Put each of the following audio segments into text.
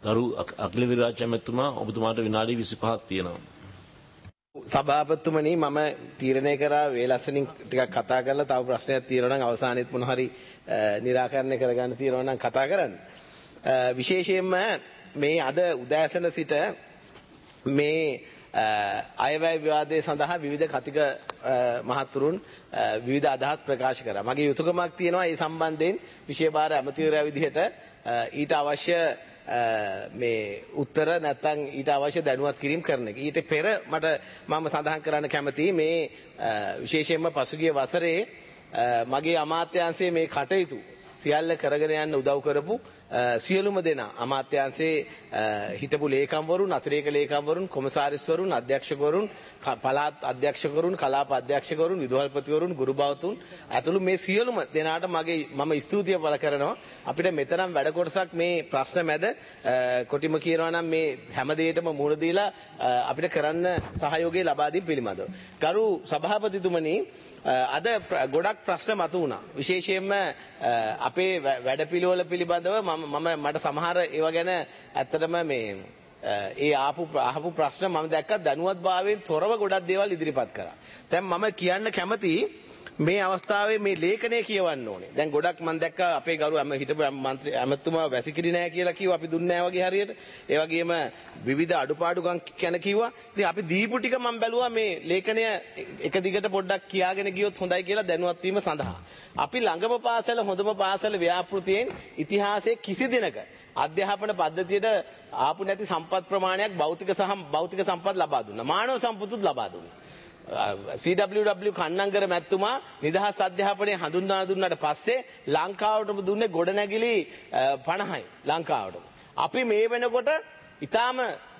ගරු අඛිල විරාජ ඇමතුමා ඔබතුමාට විනාඩි 25ක් තියෙනවා. සභාපතිතුමනි මම තීරණය කරා වේලස්සනින් ටිකක් කතා කරලා තව ප්‍රශ්නයක් තියෙනවා නම් අවසානයේත් මොන හරි निराකරණය කරගන්න තියෙනවා නම් කතා කරන්න. විශේෂයෙන්ම මේ අද උදෑසන සිට මේ අයවැය විවාදයේ සඳහා විවිධ කතික මහතුරුන් විවිධ අදහස් ප්‍රකාශ කරා. මගේ යුතුයකමක් තියෙනවා ඒ සම්බන්ධයෙන් විශේෂ භාර ඇමතිවරයා විදිහට ඊට අවශ්‍ය මේ උත්තර නැත්නම් ඊට අවශ්‍ය දැනුවත් කිරීම කරන එක. ඊට පෙර මට මම සඳහන් කරන්න කැමතියි මේ විශේෂයෙන්ම පසුගිය වසරේ මගේ අමාත්‍යාංශයේ මේ කටයුතු සියල්ල කරගෙන යන්න උදව් කරපු සියලුම දෙනා අමාත්‍යාංශයේ හිටපු ලේකම්වරුන් අතිරේක ලේකම්වරුන් කොමසාරිස්වරුන් අධ්‍යක්ෂකවරුන් පළාත් අධ්‍යක්ෂකවරුන් කලාප අධ්‍යක්ෂකවරුන් විදුහල්පතිවරුන් ගුරුභාවතුන් ඇතුළු මේ සියලුම දෙනාට මම ස්තුතිය පළ කරනවා. අපිට මෙතරම් වැඩ කොටසක් මේ ප්‍රශ්න මැද කොටිම කියනවා නම් මේ හැම දෙයකටම මුහුණ දීලා අපිට කරන්න සහයෝගය ලබා දීම පිළිබඳව. ගරු සභාපතිතුමනි අද ගොඩක් ප්‍රශ්න මතුවුණා. විශේෂයෙන්ම අපේ වැඩපිළිවෙල පිළිබඳව මට සමහර ඒවා ගැන ඇත්තටම මේ ඒ අහපු ප්‍රශ්න මම දැක්කා දැනුවත්භාවයෙන් තොරව ගොඩක් දේවල් ඉදිරිපත් කරා. දැන් මම කියන්න කැමතියි මේ අවස්ථාවේ මේ ලේඛනය කියවන්න ඕනේ. දැන් ගොඩක් මම දැක්කා අපේ ගරු හිටපු මන්ත්‍රී ඇමතුමා වැසිකිලි නැහැ කියලා කිව්වා අපි දුන්නේ නැහැ වගේ හරියට. ඒ වගේම විවිධ අඩුපාඩුකම් ගැන කිව්වා. ඉතින් අපි දීපු ටික මම බැලුවා මේ ලේඛනය එක දිගට පොඩ්ඩක් කියාගෙන ගියොත් හොඳයි කියලා දැනුවත් වීම සඳහා. අපි ළඟම පාසල හොඳම පාසල ව්‍යාපෘතියෙන් ඉතිහාසයේ කිසි දිනක අධ්‍යාපන පද්ධතියට ආපු නැති සම්පත් ප්‍රමාණයක් භෞතික සම්පත් ලබා දුන්නා. මානව සම්පතුත් ලබා දුන්නා. CWW කන්නංගර මැතිතුමා නිදහස් අධ්‍යාපනයේ හඳුන්වා දුන්නාට පස්සේ ලංකාවටම දුන්නේ ගොඩනැගිලි 50යි ලංකාවට. අපි මේ වෙනකොට ඊටාම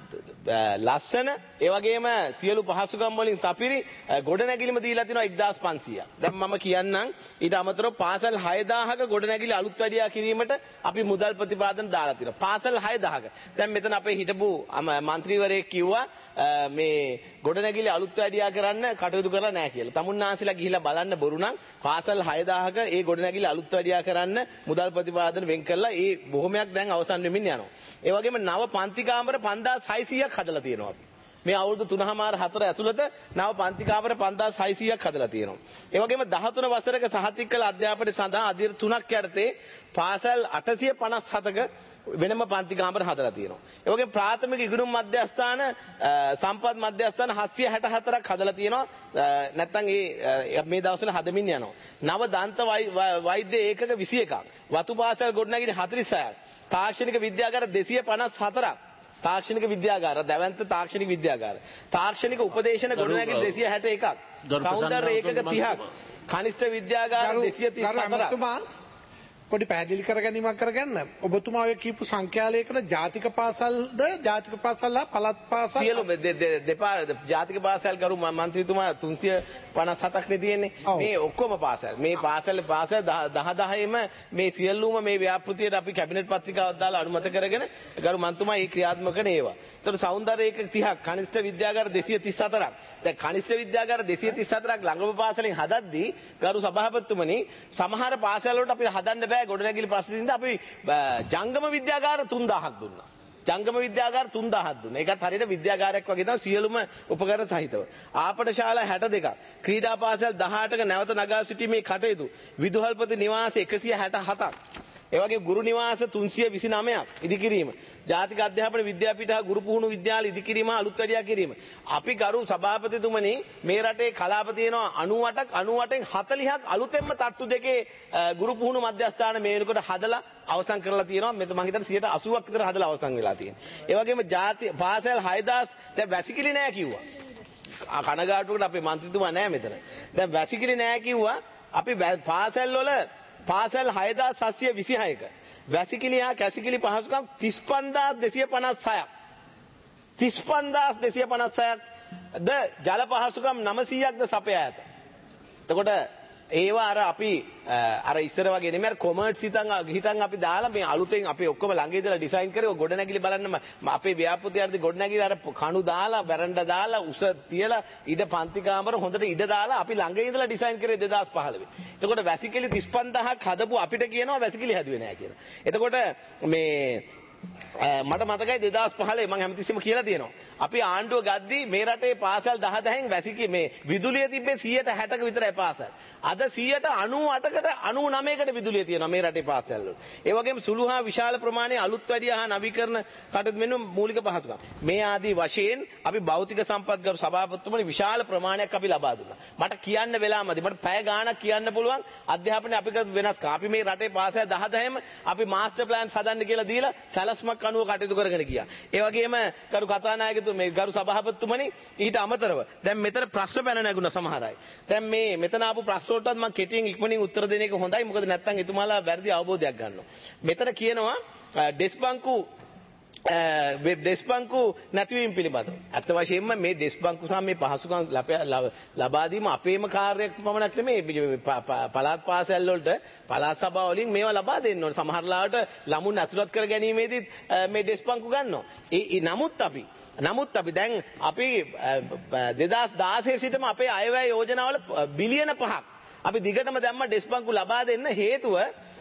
ලස්සන ඒ වගේම සියලු පහසුකම් වලින් සපිරි ගොඩනැගිලිම දීලා තිනවා 1500ක්. දැන් මම කියන්නම් ඊට අමතරව පාසල් 6000ක ගොඩනැගිලි අලුත් වැඩියා කිරීමට අපි මුදල් ප්‍රතිපාදන දාලා තිනවා. පාසල් 6000ක. දැන් මෙතන අපේ හිටපු മന്ത്രിවරයෙක් කිව්වා මේ ගොඩනැගිලි අලුත් වැඩියා කරන්න කටයුතු කරලා නැහැ කියලා. තමුන්නාන්සලා ගිහිල්ලා බලන්න බොරු නම් පාසල් 6000ක ඒ ගොඩනැගිලි අලුත් වැඩියා කරන්න මුදල් ප්‍රතිපාදන වෙන් කරලා ඒ බොහොමයක් දැන් අවසන් වෙමින් යනවා. ඒ වගේම නව පන්ති කාමර 5600ක් හදලා තියෙනවා අපි. මේ අවුරුදු 3.5-4 ඇතුළත නව පන්ති කාමර 5600ක් හදලා තියෙනවා. ඒ වගේම 13 වසරක සහතික කළ අධ්‍යාපනය සඳහා අධීර 3ක් යටතේ පාසල් 857ක වෙනම පන්ති කාමර හදලා තියෙනවා. ඒ වගේම ප්‍රාථමික ඉගෙනුම් මධ්‍යස්ථාන සම්පත් මධ්‍යස්ථාන 764ක් හදලා තියෙනවා. නැත්නම් මේ දවස්වල හදමින් යනවා. නව දන්ත වෛද්‍ය ඒකක 21ක්. වතු පාසල් ගොඩනැගිලි 46ක්. තාක්ෂණික විද්‍යාගාර 254ක්. තාක්ෂණික විද්‍යාගාර දැවැන්ත තාක්ෂණික විද්‍යාගාර තාක්ෂණික උපදේශන ගොඩනැගිලි 261ක්. සෞන්දර්ය ඒකක 30ක්. කනිෂ්ඨ විද්‍යාගාර 234ක්. පොඩි පැහැදිලි කරගැනීමක් කරගන්න. ඔබතුමා ඔය කියපු සංඛ්‍යාලයකට ජාතික පාසල්ද ජාතික පාසල් හා පළාත් පාසල් සියලු දෙපා ජාතික පාසල් කරු මන්ත්‍රීතුමා 357ක් නේ තියෙන්නේ. මේ ඔක්කොම පාසල්. මේ පාසල් 10ෙම මේ සියලුම මේ ව්‍යාපෘතියට අපි කැබිනට් පත්‍රිකාවක් දාලා අනුමත කරගෙන ගරු මන්ත්‍රීතුමා මේ ක්‍රියාත්මක කරන ඒවා. ඒතකොට සෞන්දර්ය ඒක 30ක් කනිෂ්ඨ විද්‍යාගාර 234ක්. දැන් කනිෂ්ඨ විද්‍යාගාර 234ක් ළඟම පාසලෙන් හදද්දී ගරු සභාපතිතුමනි සමහර පාසල් වලට අපි හදන්න ගොඩනැගිලි ප්‍රශ්නින්ද අපි ජංගම විද්‍යාගාර 3000ක් දුන්නා. ජංගම විද්‍යාගාර 3000ක් දුන්නා. ඒකත් හරියට විද්‍යාගාරයක් වගේ තමයි සියලුම උපකරණ සහිතව. ආපඩ ශාලා 62ක්. ක්‍රීඩා පාසල් 18ක නැවත නගා සිටීමේ කටයුතු. විදුහල්පති නිවාස 167ක්. ඒ වගේ ගුරු නිවාස 329ක් ඉදිකිරීම. ජාතික අධ්‍යාපන විද්‍යාපීඨ හා ගුරු පුහුණු විද්‍යාල ඉදිකිරීම අලුත් වැඩියා කිරීම. අපි ගරු සභාපතිතුමනි මේ රටේ කලාප තියෙනවා 98ක් 98න් 40ක් අලුතෙන්ම තට්ටු දෙකේ ගුරු පුහුණු මධ්‍යස්ථාන මේ වෙනකොට හදලා අවසන් කරලා තියෙනවා. මෙතන මම හිතන්නේ 80ක් විතර හදලා අවසන් වෙලා තියෙනවා. ඒ වගේම ජාති පාසල් 6000 දැන් වැසිකිලි නැහැ කිව්වා. කනගාටුවකට අපේ මන්ත්‍රීතුමා නැහැ මෙතන. දැන් වැසිකිලි නැහැ කිව්වා. අපි පාසල් වල පාසල් 6726ක වැසිකිලි හා කැසිකිලි පහසුකම් 35256ක් 35256ක් ද ජල පහසුකම් 900ක්ද සපයා ඇත. එතකොට ඒවා අර අපි අර ඉස්සර වගේ නෙමෙයි අර කොමර්ට්ස් හිතන් අපි දාලා මේ අලුතෙන් අපි ඔක්කොම ළඟ ඉඳලා ඩිසයින් කරේ ඔය ගොඩනැගිලි බලන්න අපේ ව්‍යාපෘති අර්ධ ගොඩනැගිලි අර කණු දාලා බැරන්ඩා දාලා උස තියලා ඉඩ පන්ති කාමර හොඳට ඉඩ දාලා අපි ළඟ ඉඳලා ඩිසයින් කරේ 2015. එතකොට වැසිකිලි 35000ක් හදපු අපිට කියනවා වැසිකිලි හැදුවේ නැහැ කියලා. එතකොට මේ මට මතකයි 2015 මම හැමතිස්සෙම කියලා තියෙනවා. අපි ආණ්ඩුව ගද්දී මේ රටේ පාසල් 10න් වැසිකි මේ විදුලිය තිබ්බේ 160ක විතරයි පාසල්. අද 98කට 99කට විදුලිය තියෙනවා මේ රටේ පාසල් වල. ඒ වගේම සුළු හා විශාල ප්‍රමාණයේ අලුත් වැඩි හා නවීකරණ කටයුතු මෙන්න මූලික පහසුකම්. මේ ආදී වශයෙන් අපි භෞතික සම්පත් ගරු සභාපතිතුමනි විශාල ප්‍රමාණයක් අපි ලබා දුන්නා. මට කියන්න වෙලාමදි මට පැය ගාණක් කියන්න පුළුවන් අධ්‍යාපනයේ අපි වෙනස්කම්. අපි මේ රටේ පාසල් 10ම අපි මාස්ටර් ප්ලෑන් හදන්න කියලා දීලා සැලැස්මක් අනුව කටයුතු කරගෙන ගියා. ඒ වගේම ගරු කතානායකතුමනි මේ ගරු සභාපතිතුමනි ඊට අමතරව දැන් මෙතන ප්‍රශ්න පැන නැගුණා සමහර අය. දැන් මේ මෙතන ආපු ප්‍රශ්න වලටත් මම කෙටියෙන් ඉක්මනින් උත්තර දෙන එක හොඳයි. මොකද නැත්තම් එතුමාලා වැරදි අවබෝධයක් ගන්නවා. මෙතන කියනවා ඩෙස්බංකු නැතිවීම පිළිබඳව. ඇත්ත වශයෙන්ම මේ ඩෙස්බංකු සහ මේ පහසුකම් ලබා දීම අපේම කාර්යයක් පමණක් නෙමෙයි. පළාත් පාසල් වලට පළාත් සභාව වලින් මේවා ලබා දෙන්න ඕනේ. සමහර ලාවට ළමුන් ඇතුළත් කර ගැනීමේදී මේ ඩෙස්බංකු ගන්නවා. නමුත් අපි දැන් අපි 2016 සිටම අපේ අයවැය යෝජනාවල බිලියන 5ක් අපි දිගටම දැම්ම ඩෙස්බංකු ලබා දෙන්න හේතුව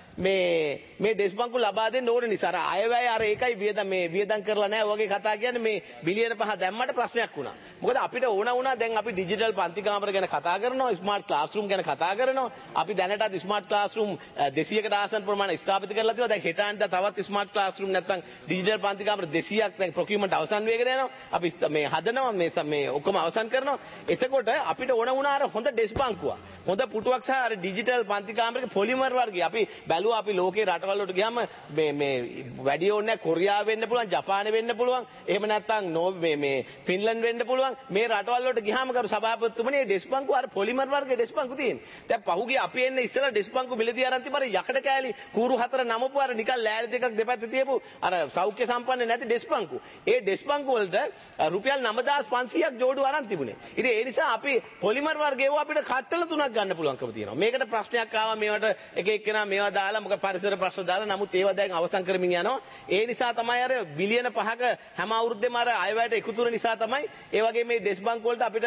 මේ ඩෙස්බංකු ලබා දෙන්න ඕන නිසා අයවැය අර ඒකයි වියදම් කරලා නැහැ වගේ කතා කියන්නේ මේ බිලියන 5 දැම්මට ප්‍රශ්නයක් වුණා. මොකද අපිට ඕන වුණා දැන් අපි ඩිජිටල් පන්ති කාමර ගැන කතා කරනවා, ස්මාර්ට් ක්ලාස්රූම් ගැන කතා කරනවා. අපි දැනටත් ස්මාර්ට් ක්ලාස්රූම් 200කට ආසන්න ප්‍රමාණය ස්ථාපිත කරලා තියෙනවා. දැන් හෙට අන්ට තවත් ස්මාර්ට් ක්ලාස්රූම් නැත්නම් ඩිජිටල් පන්ති කාමර 200ක් දැන් ප්‍රොකියුමන්ට් අවසන් වෙගෙන යනවා. අපි මේ හදනවා මේ ඔක්කොම අවසන් කරනවා. එතකොට අපිට ඕන වුණා අර හොඳ ඩෙස්බංකුවක්. හොඳ පුටුවක් සහ අර ඩිජිටල් පන්ති කාමරේ පොලිමර් වර්ගය අපි අපි ලෝකේ රටවල් වලට ගියාම මේ වැඩි ඕනේ කොරියාව වෙන්න පුළුවන්, ජපාන වෙන්න පුළුවන්, එහෙම නැත්නම් මේ ෆින්ලන්ඩ් වෙන්න පුළුවන්. මේ රටවල් වලට ගියාම කරු සභාපතිතුමනි මේ ඩෙස්බංකු අර පොලිමර් වර්ගයේ ඩෙස්බංකු තියෙන්නේ. දැන් පහුගිය අපි එන්න ඉස්සෙල්ලා ඩෙස්බංකු මිලදී අරන් තිබ්බ අර යකඩ කෑලි කූරු හතර නමපු අර නිකන් ලෑලි දෙකක් දෙපැත්තේ තියපු අර සෞඛ්‍ය සම්පන්න නැති ඩෙස්බංකු. ඒ ඩෙස්බංකු වලට රුපියල් 9500ක් ජෝඩු අරන් තිබුණේ. ඉතින් ඒ නිසා අපි පොලිමර් වර්ගයේ අපිට කට්ටල 3ක් ගන්න පුළුවන්කම තියෙනවා. මේකට ප්‍රශ්නයක් ආවා මේවට එක එක්කෙනා මේවා දාලා මොකද පරිසර ප්‍රශ්න දාලා නමුත් ඒවා දැන් අවසන් කරමින් යනවා. ඒ නිසා තමයි අර බිලියන 5ක හැම අවුරුද්දෙම අර අයවැයට එකතු වෙන නිසා තමයි ඒ වගේ මේ ඩෙස්බංකු වලට අපිට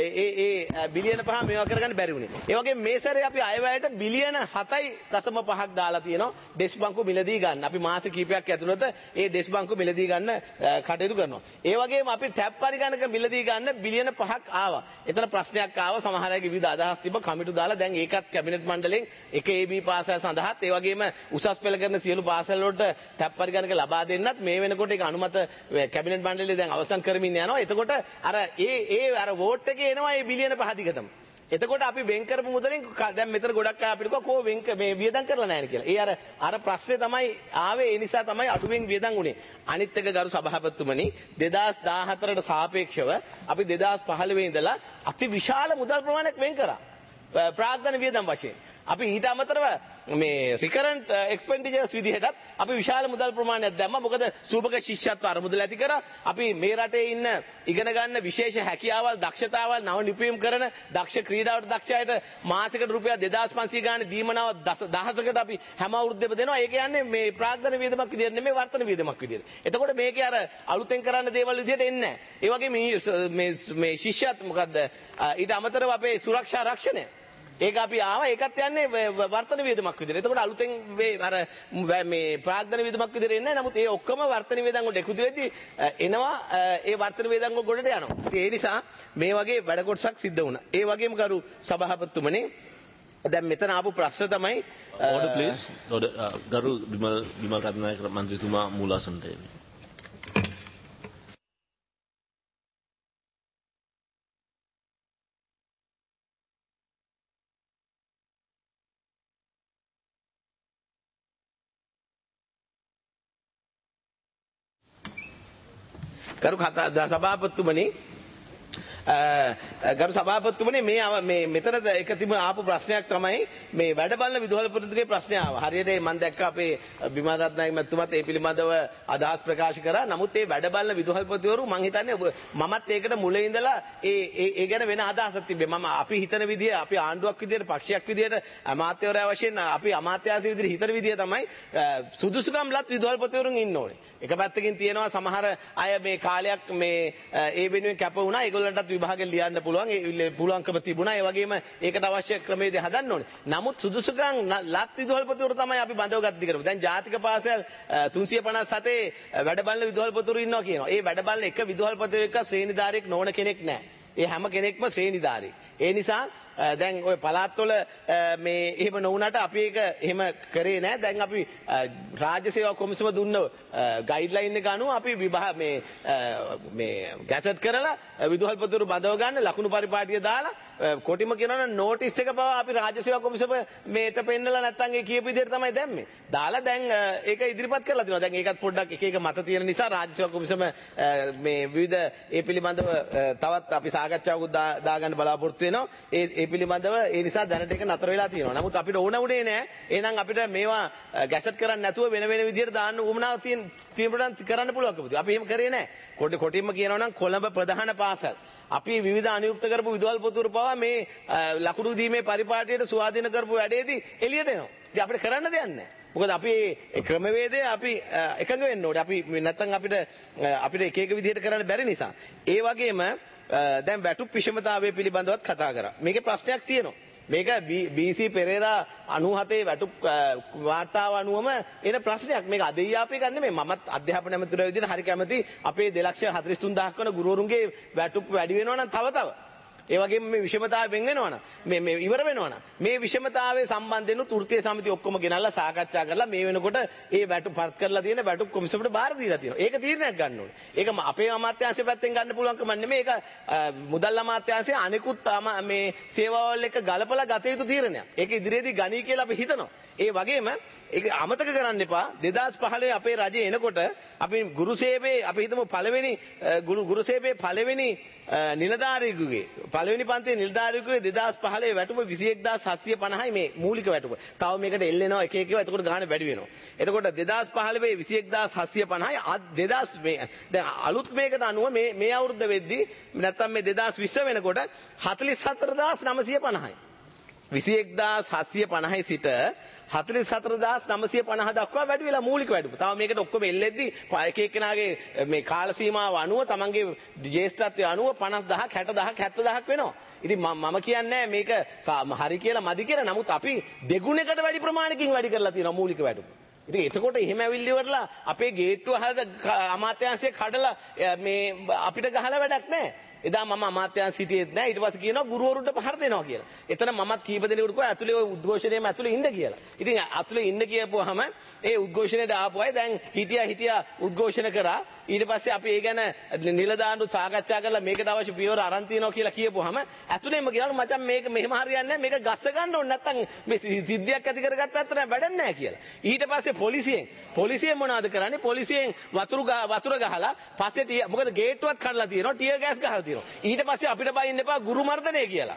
ඒ බිලියන 5 මේවා කරගන්න බැරි වුණේ. ඒ වගේ මේ සැරේ අපි අයවැයට බිලියන 7.5ක් දාලා තියෙනවා ඩෙස්බංකු මිලදී ගන්න. අපි මාස කිහිපයක් ඇතුළත ඒ ඩෙස්බංකු මිලදී ගන්න කටයුතු කරනවා. ඒ වගේම අපි ටැප් පරිගණක මිලදී ගන්න බිලියන 5ක් ආවා. එතන ප්‍රශ්නයක් ආවා. සමහර අයගේ විවිධ අදහස් තිබ්බ කමිටු දාලා දැන් ඒකත් කැබිනට් මණ්ඩලයෙන් එක AB පාසල් සඳහාත් ඒ වගේම උසස් පෙළ කරන සියලු පාසල් වලට ටැප් පරිගණක ලබා දෙන්නත් මේ වෙනකොට ඒක අනුමත කැබිනට් මණ්ඩලය දැන් අවසන් කරමින් යනවා. එතකොට අර වෝට් එකේ එනවා මේ බිලියන 5 දිගටම. එතකොට අපි වෙන් කරපු මුදලින් දැන් මෙතන ගොඩක් අය අපිට කෝ මේ වියදම් කරලා නැහැ කියලා. ඒ අර ප්‍රශ්නේ තමයි ආවේ. ඒ නිසා තමයි අඩුවෙන් වියදම් උනේ. අනිත් එක ගරු සභාපතිතුමනි 2014ට සාපේක්ෂව අපි 2015 ඉඳලා අති විශාල මුදල් ප්‍රමාණයක් වෙන් කරා. ප්‍රාග්ධන වියදම් වශයෙන්. අපි ඊට අමතරව මේ රිකරන්ට් එක්ස්පෙන්ඩිචර්ස් විදිහටත් අපි විශාල මුදල් ප්‍රමාණයක් දැම්මා. මොකද සූපක ශිෂ්‍යත්ව අරමුදල ඇති කරා. අපි මේ රටේ ඉන්න ඉගෙන ගන්න විශේෂ හැකියාවල්, දක්ෂතාවල්, නව නිපැයුම් කරන දක්ෂ ක්‍රීඩාවට දක්ෂ අයට මාසෙකට රුපියල් 2500 ගානේ දීමනාව දහසකට අපි හැම අවුරුද්දෙම දෙනවා. ඒක යන්නේ මේ ප්‍රාග්ධන වියදමක් විදිහට නෙමෙයි වර්තන වියදමක් විදිහට. එතකොට මේකේ අර අලුතෙන් කරන්න දේවල් විදිහට එන්නේ නැහැ. ඒ වගේ මේ ශිෂ්‍යත්ව මොකද්ද ඊට අමතරව අපේ සුරක්ෂා රක්ෂණය ඒක අපි ආවා ඒකත් යන්නේ වර්තන වියදමක් විදිහට. එතකොට අලුතෙන් අර මේ ප්‍රාග්ධන වියදමක් විදිහට එන්නේ නැහැ. නමුත් ඒ ඔක්කොම වර්තන වියදම් වලට එකතු වෙද්දී එනවා ඒ වර්තන වියදම් වල ගොඩට යනවා. ඒ නිසා මේ වගේ වැඩ කොටසක් සිද්ධ වුණා. ඒ වගේම කරු සභාපතිතුමනි දැන් මෙතන ආපු ප්‍රශ්න තමයි order please. ගරු බිමල් රත්නායක මන්ත්‍රීතුමා මූලාසනට එන්නේ. ගරු සභාපතිතුමනි ගරු සභාපතිතුමනි මේ මෙතන එක තිබුණ ආපු ප්‍රශ්නයක් තමයි මේ වැඩ බලන විදුහල්පතිතුමගේ ප්‍රශ්නය ආවා. හරියට මම දැක්කා අපේ බිමල් රත්නායක මැතිතුමත් ඒ පිළිබඳව අදහස් ප්‍රකාශ කරා. නමුත් ඒ වැඩ බලන විදුහල්පතිවරු මම හිතන්නේ මමත් ඒකට මුලින් ඉඳලා ඒ ගැන වෙන අදහසක් තිබ්බේ. අපි හිතන විදිය අපි ආණ්ඩුවක් විදියට පක්ෂයක් විදියට අමාත්‍යවරයා වශයෙන් අපි අමාත්‍යාංශ විදියට හිතන විදිය තමයි සුදුසුකම්ලත් විදුහල්පතිවරුන් ඉන්න ඕනේ. එක පැත්තකින් තියෙනවා සමහර අය මේ කාලයක් මේ ඒ වෙනුවෙන් කැප වුණා. ඒගොල්ලන්ටත් විභාගෙ ලියන්න පුළුවන් ඒ පුළුවන්කම තිබුණා. ඒ වගේම ඒකට අවශ්‍ය ක්‍රමවේද හදන්න ඕනේ. නමුත් සුදුසුකම් ලත් විදුහල්පතිවරු තමයි අපි බඳවගත් දිගටම. දැන් ජාතික පාසල් 357 වැඩ බලන විදුහල්පතිවරු ඉන්නවා කියනවා. ඒ වැඩ බලන එක විදුහල්පතිවරු එක ශ්‍රේණිධාරියෙක් නොවන කෙනෙක් නැහැ. ඒ හැම කෙනෙක්ම ශ්‍රේණිධාරී. ඒ නිසා දැන් ඔය පළාත්වල මේ එහෙම නොවුනට අපි ඒක එහෙම කරේ නැහැ. දැන් අපි රාජ්‍ය සේවා කොමිසම දුන්න ගයිඩ්ලයින් එක අනුව අපි මේ ගැසට් කරලා විදුහල්පතිවරු බඳව ගන්න ලකුණු පරිපාටිය දාලා කොටිම කියනවා නෝටිස් එක පවා අපි රාජ්‍ය සේවා කොමිසම මේට පෙන්නලා නැත්තම් ඒ කියපු විදිහට තමයි දැම්මේ. දාලා දැන් ඒක ඉදිරිපත් කරලා තිනවා. දැන් ඒකත් පොඩ්ඩක් එක එක මත තියෙන නිසා රාජ්‍ය සේවා කොමිසම මේ විවිධ ඒ පිළිබඳව තවත් අපි සාකච්ඡාවකුත් දාගන්න බලාපොරොත්තු වෙනවා. ඒ පිළිබඳව ඒ නිසා දැනට ඒක නතර වෙලා තියෙනවා. නමුත් අපිට ඕන උනේ නෑ. එහෙනම් අපිට මේවා ගැසට් කරන්න නැතුව වෙන විදිහට දාන්න උවමනාවක් තියෙන කරන්න පුළුවන්කම තියෙනවා. අපි එහෙම කරේ නෑ. කොටින්ම කියනවා නම් කොළඹ ප්‍රධාන පාසල් අපි විවිධ අනුයුක්ත කරපු විදුහල්පතිවරු පවා මේ ලකුණු දීමේ පරිපාටියට ස්වාධීන කරපු වැඩේදී එළියට එනවා. ඉතින් අපිට කරන්න දෙයක් නෑ. මොකද අපි ඒ ක්‍රමවේදය අපි එකඟ වෙන්න ඕනේ. අපි නැත්තම් අපිට එක එක විදිහට කරන්න බැරි නිසා. ඒ වගේම දැන් වැටුප් විෂමතාවය පිළිබඳවත් කතා කරා. මේකේ ප්‍රශ්නයක් තියෙනවා. මේක BC පෙරේරා 97 වැටුප් වාර්තාව අනුවම එන ප්‍රශ්නයක්. මේක අධ්‍යාපනය ගන්න නෙමෙයි. මමත් අධ්‍යාපන ඇමතිවරයා විදිහට හරි කැමති අපේ 2,43,000ක් වන ගුරුවරුන්ගේ වැටුප් වැඩි වෙනවා නම් තව ඒ වගේම මේ විෂමතාවය වෙන් වෙනවනම් මේ ඉවර වෙනවනම් මේ විෂමතාවයේ සම්බන්ධයෙන් තෘතීය සමිති ඔක්කොම ගෙනල්ලා සාකච්ඡා කරලා මේ වෙනකොට ඒ වැටුප් පත් කරලා තියෙන වැටුප් කොමිසමට බාර දීලා තියෙනවා. ඒක තීරණයක් ගන්න ඕනේ. ඒක අපේ අමාත්‍යාංශය පැත්තෙන් ගන්න පුළුවන් කම නෙමෙයි. ඒක මුදල් අමාත්‍යාංශයේ අනිකුත් මේ සේවාවල් එක්ක ගලපලා ගත යුතු තීරණයක්. ඒක ඉදිරියේදී ගනී කියලා අපි හිතනවා. ඒ වගේම ඒක අමතක කරන්න එපා. 2015 අපේ රජය එනකොට අපි ගුරු සේවයේ අපි හිතමු පළවෙනි ගුරු සේවයේ පළවෙනි නිලධාරියෙකුගේ පළවෙනි පන්තියේ නිලධාරියෙකුගේ 2015 වැටුප 21750යි මේ මූලික වැටුප. තව මේකට එල්ලෙනවා එක එක ඒවා. එතකොට ගාණ වැඩි වෙනවා. එතකොට 2015 21750යි 2000 මේ දැන් අලුත් මේකට අනුව මේ අවුරුද්ද වෙද්දී නැත්තම් මේ 2020 වෙනකොට 44950යි. 21750 සිට 44950 දක්වා වැඩි වෙලා මූලික වැඩිපුර. තව මේකට ඔක්කොම එල්ලෙද්දි එක එක්කෙනාගේ මේ කාල සීමාව අනුව තමන්ගේ ජ්‍යෙෂ්ඨත්වය අනුව 50000ක් 60000ක් 70000ක් වෙනවා. ඉතින් මම කියන්නේ මේක හරි කියලා මදි කියලා. නමුත් අපි දෙගුණයකට වැඩි ප්‍රමාණයකින් වැඩි කරලා තියෙනවා මූලික වැඩිපුර. ඉතින් එතකොට එහෙම ඇවිල්ලි ඉවරලා අපේ ගේට්ටුව අමාත්‍යාංශය කඩලා මේ අපිට ගහලා වැඩක් නැහැ. එදා මම අමාත්‍යාංශ හිටියෙත් නැහැ. ඊට පස්සේ කියනවා ගුරුවරුන්ට පහර දෙනවා කියලා. එතන මමත් කීප දෙනෙකුට කිව්වා ඇතුලේ ඔය උද්ඝෝෂණයේම ඇතුලේ ඉන්න කියලා. ඉතින් ඇතුලේ ඉන්න කියපුවාම ඒ උද්ඝෝෂණයට ආපු අය දැන් හිටියා උද්ඝෝෂණ කරා. ඊට පස්සේ අපි ඒ ගැන නිලධාරීන් සාකච්ඡා කරලා මේකට අවශ්‍ය පියවර අරන් තියනවා කියලා කියපුවාම ඇතුලේම කියනවා මචං මේක මෙහෙම හරියන්නේ නැහැ. මේක ගස්ස ගන්න ඕනේ නැත්තම් මේ සිද්ධියක් ඇති කරගත්ත අතර වැඩක් නැහැ කියලා. ඊට පස්සේ පොලිසියෙන් මොනවද කරන්නේ? පොලිසියෙන් වතුර ගහලා පස්සේ මොකද ගේට්ටුවත් කඩලා තියෙනවා. ටියර් ගෑස් ගහලා තියෙනවා. ඊට පස්සේ අපිට බයින්න එපා ගුරු මර්ධනය කියලා.